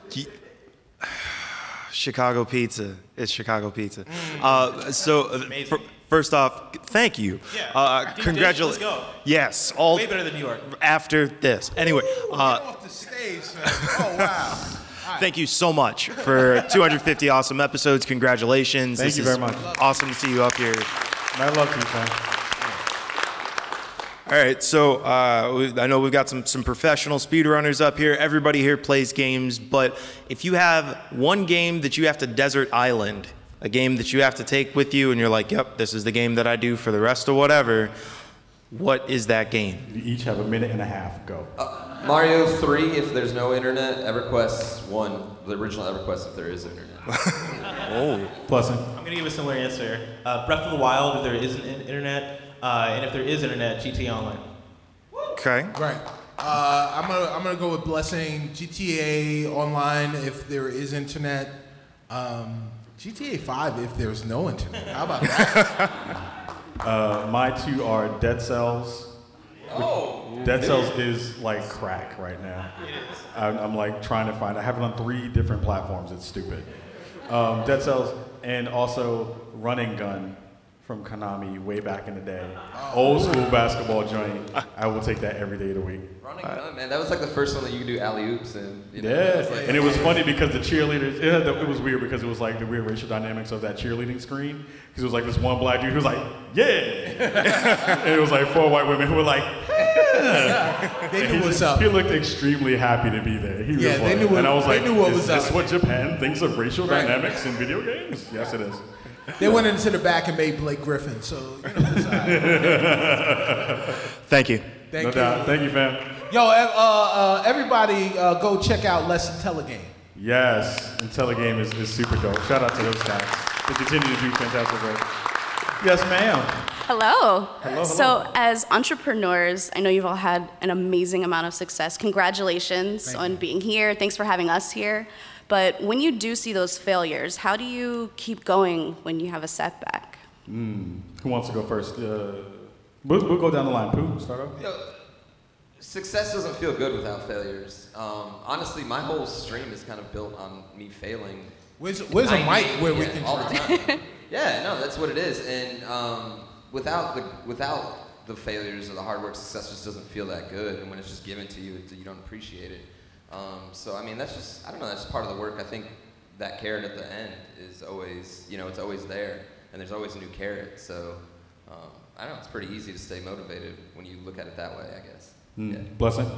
Chicago pizza. It's Chicago pizza. Mm. Uh, so, uh, f- first off, thank you. Yeah. Uh, Congratulations. Let's go. Yes. All way better than New York. After this. Anyway. Ooh, uh, get off the stage, man. Oh, wow. Right. Thank you so much for two hundred fifty awesome episodes. Congratulations. Thank this you is very much. Awesome to see you up here. I love you, man. All right, so uh, we, I know we've got some, some professional speedrunners up here. Everybody here plays games, but if you have one game that you have to desert island, a game that you have to take with you, and you're like, yep, this is the game that I do for the rest of whatever, what is that game? You each have a minute and a half. Go. Uh, Mario three, if there's no internet. EverQuest one, the original EverQuest, if there is internet. Oh. Blessing. I'm gonna give a similar answer. Uh, Breath of the Wild, if there isn't internet. Uh, and if there is internet, G T A Online. Okay. Right. Uh, I'm gonna I'm gonna go with Blessing. G T A Online if there is internet. Um, G T A five if there's no internet. How about that? uh, my two are Dead Cells. Oh. Dead Cells is like crack right now. It is. I'm, I'm like trying to find. I have it on three different platforms. It's stupid. Um, Dead Cells and also Running Gun from Konami way back in the day. Oh. Old school basketball joint. I will take that every day of the week. Running Gun, man. That was like the first one that you could do alley-oops and. You know, yeah, it was like, and it was funny because the cheerleaders, it, had the, it was weird because it was like the weird racial dynamics of that cheerleading screen. Because it was like this one black dude who was like, yeah. And it was like four white women who were like, yeah. They and knew he, what's up. He looked extremely happy to be there. He Yeah, was they like, knew what- and I was they like, knew what is was this up. what Japan thinks of racial Right. dynamics in video games? Yes, it is. They went into the back and made Blake Griffin, so you know. It's all right. Thank you. Thank No you. doubt. Thank you, fam. Yo, uh, uh, everybody, uh, go check out Let's Intelligame. Yes, Intelligame is, is super dope. Shout out to those guys. They continue to do fantastic work. Yes, ma'am. Hello. Hello, So, hello. as entrepreneurs, I know you've all had an amazing amount of success. Congratulations Thank on you. being here. Thanks for having us here. But when you do see those failures, how do you keep going when you have a setback? Mm, who wants to go first? Uh, we'll, we'll go down the line. Pooh, start off. You know, success doesn't feel good without failures. Um, honestly, my whole stream is kind of built on me failing. Where's, where's a mic where we Yeah, can all the try? time. Yeah, no, that's what it is. And um, without the without the failures or the hard work, success just doesn't feel that good. And when it's just given to you, it, you don't appreciate it. Um, so I mean, that's just I don't know. That's just part of the work. I think that carrot at the end is always, you know, it's always there, and there's always a new carrot. So um, I don't know. It's pretty easy to stay motivated when you look at it that way, I guess. Mm. Yeah. Blessing.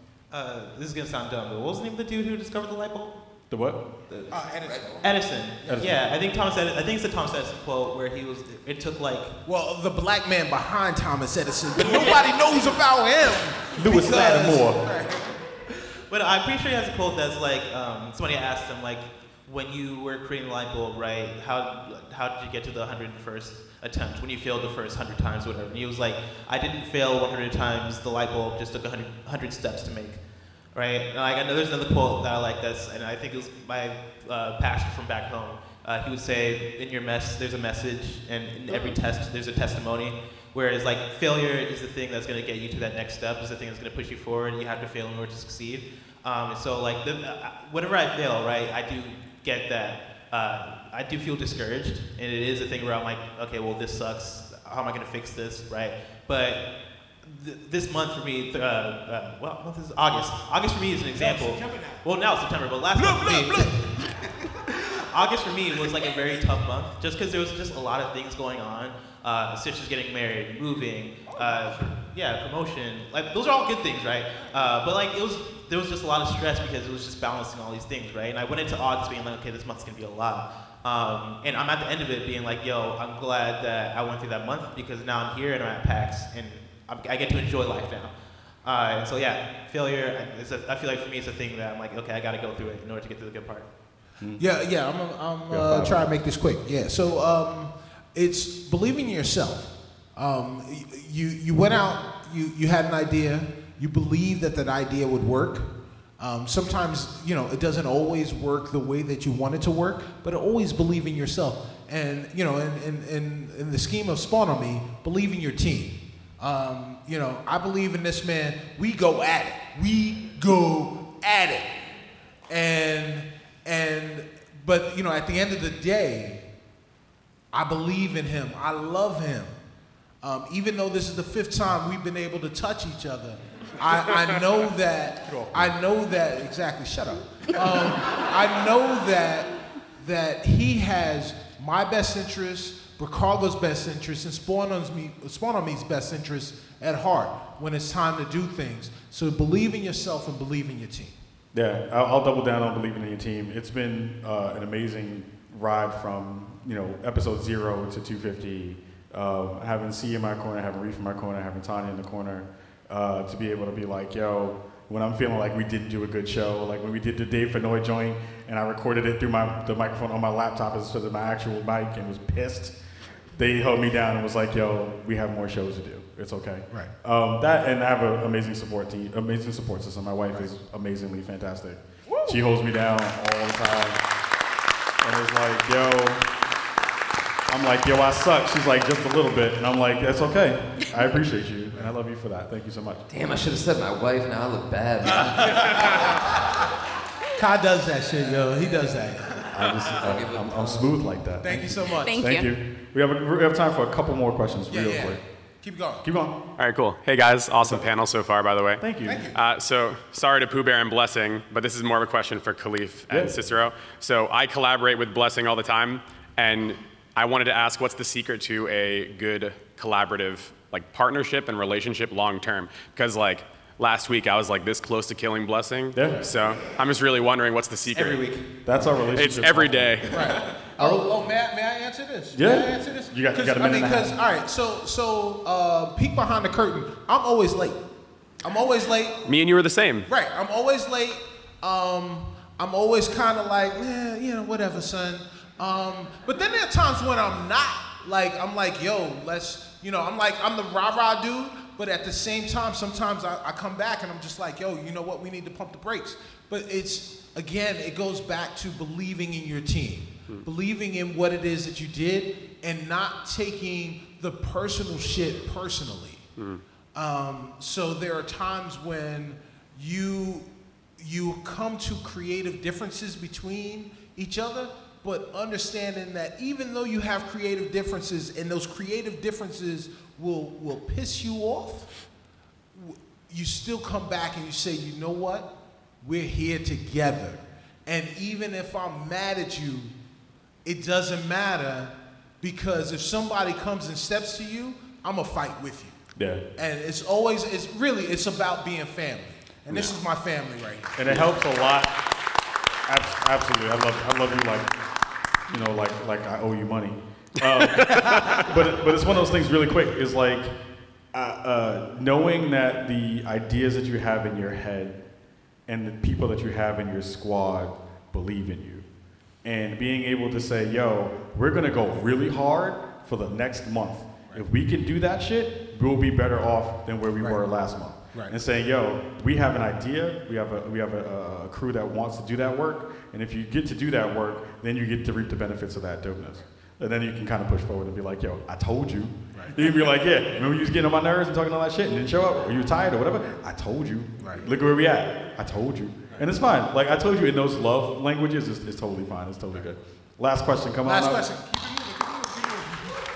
Uh, this is gonna sound dumb, but what was the name of the dude who discovered the light bulb? The what? The, Uh, Edison. Edison. Edison. Yeah, I think Thomas Edison. I think it's the Thomas Edison quote where he was. It took like. Well, the black man behind Thomas Edison, but nobody knows about him. Lewis because- Lattimore. Right. But I'm pretty sure he has a quote that's like, um, somebody asked him like, when you were creating the light bulb, right? How how did you get to the hundred first attempt? When you failed the first hundred times, whatever. And he was like, I didn't fail one hundred times. The light bulb just took a hundred hundred steps to make, right? And like, I know there's another quote that I like that's, and I think it was my uh, pastor from back home. Uh, he would say, in your mess, there's a message, and in every test, there's a testimony. Whereas like failure is the thing that's going to get you to that next step, is the thing that's going to push you forward, and you have to fail in order to succeed. Um, and so like, the, uh, whenever I fail, right, I do get that. Uh, I do feel discouraged, and it is a thing where I'm like, okay, well, this sucks. How am I going to fix this, right? But th- this month for me, th- uh, uh, well, month is August. August for me is an example. September now. Well, now it's September, but last month for me, August for me was like a very tough month, just because there was just a lot of things going on. Uh, sisters getting married, moving, uh, yeah, promotion. Like those are all good things, right? Uh, but like it was, there was just a lot of stress because it was just balancing all these things, right? And I went into August being like, okay, this month's gonna be a lot. Um, and I'm at the end of it being like, yo, I'm glad that I went through that month because now I'm here and I'm at PAX and I'm, I get to enjoy life now. Uh, and so yeah, failure. It's a, I feel like for me, it's a thing that I'm like, okay, I got to go through it in order to get to the good part. Yeah, yeah, I'm, I'm Yeah, uh, five. trying to make this quick. Yeah, so um, it's believing in yourself. Um, y- you, you went out, you, you had an idea, you believed that that idea would work. Um, sometimes, you know, it doesn't always work the way that you want it to work, but always believe in yourself. And, you know, in, in, in, in the scheme of Spawn on Me, believe in your team. Um, you know, I believe in this man. We go at it. We go at it. And, and, but, you know, at the end of the day, I believe in him. I love him. Um, even though this is the fifth time we've been able to touch each other, I, I know that, I know that, exactly, shut up. Um, I know that, that he has my best interest, Bricago's best interest, and Spawn on, Me, Spawn on Me's best interest at heart when it's time to do things. So believe in yourself and believe in your team. Yeah, I'll, I'll double down on believing in your team. It's been uh, an amazing ride from, you know, episode zero to two fifty. Uh, having C in my corner, having Reef in my corner, having Tanya in the corner, uh, to be able to be like, yo, when I'm feeling like we didn't do a good show, like when we did the Dave Fenoy joint and I recorded it through my the microphone on my laptop instead of my actual mic and was pissed, they held me down and was like, yo, we have more shows to do. It's okay. Right. Um, that and I have an amazing support team, amazing support system. My wife is amazingly fantastic. She holds me down all the time. And it's like, yo, I'm like, yo, I suck. She's like, just a little bit. And I'm like, that's okay. I appreciate you. And I love you for that. Thank you so much. Damn, I should have said my wife. Now I look bad. Kai does that shit, yo. He does that. I just, uh, I'm, I'm smooth like that. Thank you so much. Thank Thank you. you. We have, a, we have time for a couple more questions Yeah, real yeah. quick. Keep going. Keep going. All right, cool. Hey guys, awesome panel so far, by the way. Thank you. Thank you. Uh, so, sorry to Pooh Bear and Blessing, but this is more of a question for Khalif and Yeah. Cicero. So, I collaborate with Blessing all the time, and I wanted to ask, what's the secret to a good collaborative, like partnership and relationship long term? Because like last week I was like this close to killing Blessing. Yeah. So I'm just really wondering what's the secret. Every week. That's our relationship. It's every day. Right. Oh, oh may, I, may I answer this? Yeah. May I answer this? You got- you got a I minute mean, and a half. because, all right, so, so uh, peek behind the curtain. I'm always late. I'm always late. Me and you are the same. Right. I'm always late. Um, I'm always kind of like, eh, you know, whatever, son. Um, but then there are times when I'm not. Like, I'm like, yo, let's, you know, I'm like, I'm the rah-rah dude. But at the same time, sometimes I, I come back and I'm just like, yo, you know what? We need to pump the brakes. But it's, again, it goes back to believing in your team. Hmm. Believing in what it is that you did and not taking the personal shit personally. Hmm. Um, so there are times when you you come to creative differences between each other, but understanding that even though you have creative differences and those creative differences will will piss you off, you still come back and you say, you know what? We're here together. And even if I'm mad at you, it doesn't matter, because if somebody comes and steps to you, I'm gonna fight with you. Yeah. And it's always, it's really, it's about being family. And this is my family right here. And it helps a lot. Abs- absolutely. I love I love you like, you know, like like I owe you money. Um, but but it's one of those things really quick. Is like uh, uh, knowing that the ideas that you have in your head and the people that you have in your squad believe in you. And being able to say, yo, we're gonna go really hard for the next month. If we can do that shit, we'll be better off than where we Right. were last month. Right. And saying, yo, we have an idea, we have a we have a, a crew that wants to do that work, and if you get to do that work, then you get to reap the benefits of that dopeness. And then you can kind of push forward and be like, yo, I told you. Right. You can be like, yeah, remember you was getting on my nerves and talking all that shit and didn't show up, or you were tired or whatever? I told you. Right. Look where we at. I told you. Right. And it's fine. Like I told you in those love languages, it's, it's totally fine. It's totally good. Last question, come Last on up. question. Keep it moving, keep it moving, keep it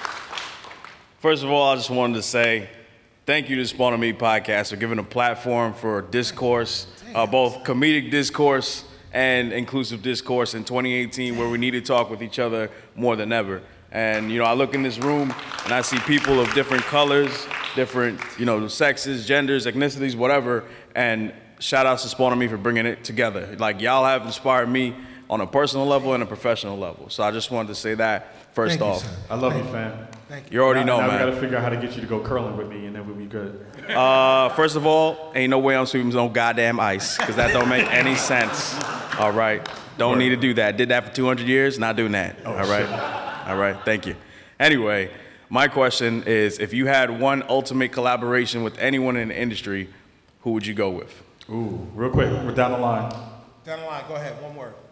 moving. First of all, I just wanted to say thank you to Spawn on Me podcast for giving a platform for discourse, uh, both comedic discourse and inclusive discourse in twenty eighteen, where we need to talk with each other more than ever. And, you know, I look in this room and I see people of different colors, different, you know, sexes, genders, ethnicities, whatever. And shout outs to Spawn on Me for bringing it together. Like, y'all have inspired me on a personal level and a professional level. So I just wanted to say that first Thank you, off. son. I love Thank you, fam. Thank You already now, know, now man. we gotta figure out how to get you to go curling with me, and then we'll be good. Uh, first of all, ain't no way I'm sweeping no goddamn ice, because that don't make any sense. All right? Don't need to do that. Did that for two hundred years, not doing that. Oh, all right? shit. All right, thank you. Anyway, my question is, if you had one ultimate collaboration with anyone in the industry, who would you go with? Ooh, real quick, we're down the line. Down the line, go ahead, one word.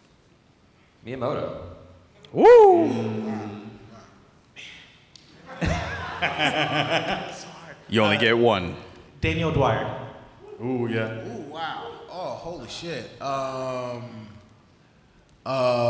Miyamoto. Woo! You only get one. Daniel Dwyer. Ooh, yeah. Ooh, wow. Oh, holy shit. Um, uh,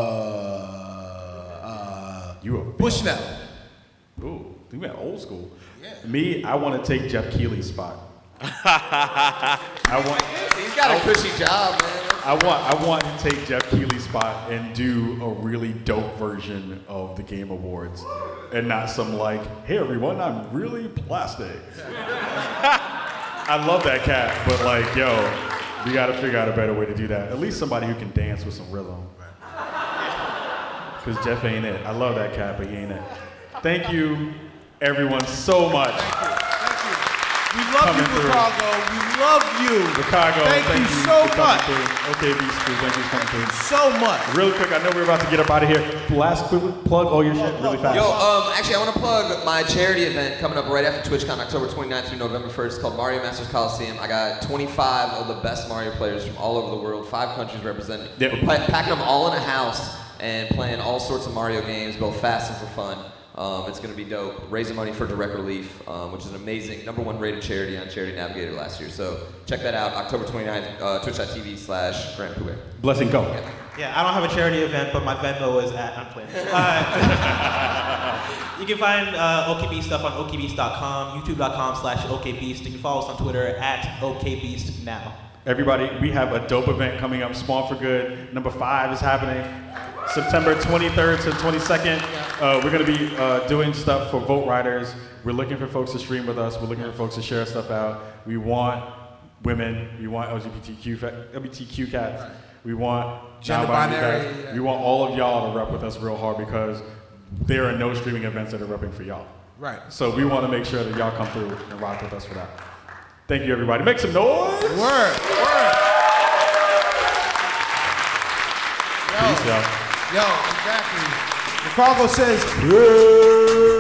uh, You a Bushnell. Ooh, you went old school. Yeah. Me, I want to take Jeff Keighley's spot. I want, He's got a cushy job, man. I want, I want to take Jeff Keighley's spot and do a really dope version of the Game Awards, and not some like, hey everyone, I'm really plastic. I love that cat, but like, yo, we got to figure out a better way to do that. At least somebody who can dance with some rhythm. Because Jeff ain't it. I love that cat, but he ain't it. Thank you, everyone, so much. We love Coming you, through. Chicago. We love you. Chicago, Thank, thank you you so for much. coming through. O K B School, thank you for coming through. So much. Really quick, I know we're about to get up out of here. Last quick plug all your shit really fast. Yo, um, actually, I want to plug my charity event coming up right after TwitchCon, October twenty-ninth through November first, called Mario Masters Coliseum. I got twenty-five of the best Mario players from all over the world, five countries represented. Yeah. We're pa- packing them all in a house and playing all sorts of Mario games, both fast and for fun. Um, it's going to be dope. Raising money for Direct Relief, um, which is an amazing number one rated charity on Charity Navigator last year. So check that out, October twenty-ninth, uh, twitch.tv slash Grant Pouet. Blessing, go. Yeah, I don't have a charity event, but my Venmo is at, I'm playing. Uh, you can find uh, OKBeast stuff on O K Beast dot com, YouTube dot com slash OKBeast. You can follow us on Twitter at OKBeast now. Everybody, we have a dope event coming up, Spawn for Good. Number five is happening. September twenty-third to twenty-second. Uh, we're going to be uh, doing stuff for Vote Riders. We're looking for folks to stream with us. We're looking for folks to share stuff out. We want women. We want L G B T Q, fa- L G B T Q cats. Right. We want gender non-binary binary. Yeah. We want all of y'all to rep with us real hard because there are no streaming events that are repping for y'all. Right. So we want to make sure that y'all come through and rock with us for that. Thank you, everybody. Make some noise. Word. Word. Yo, Peace, y'all. yo, exactly. Chicago says,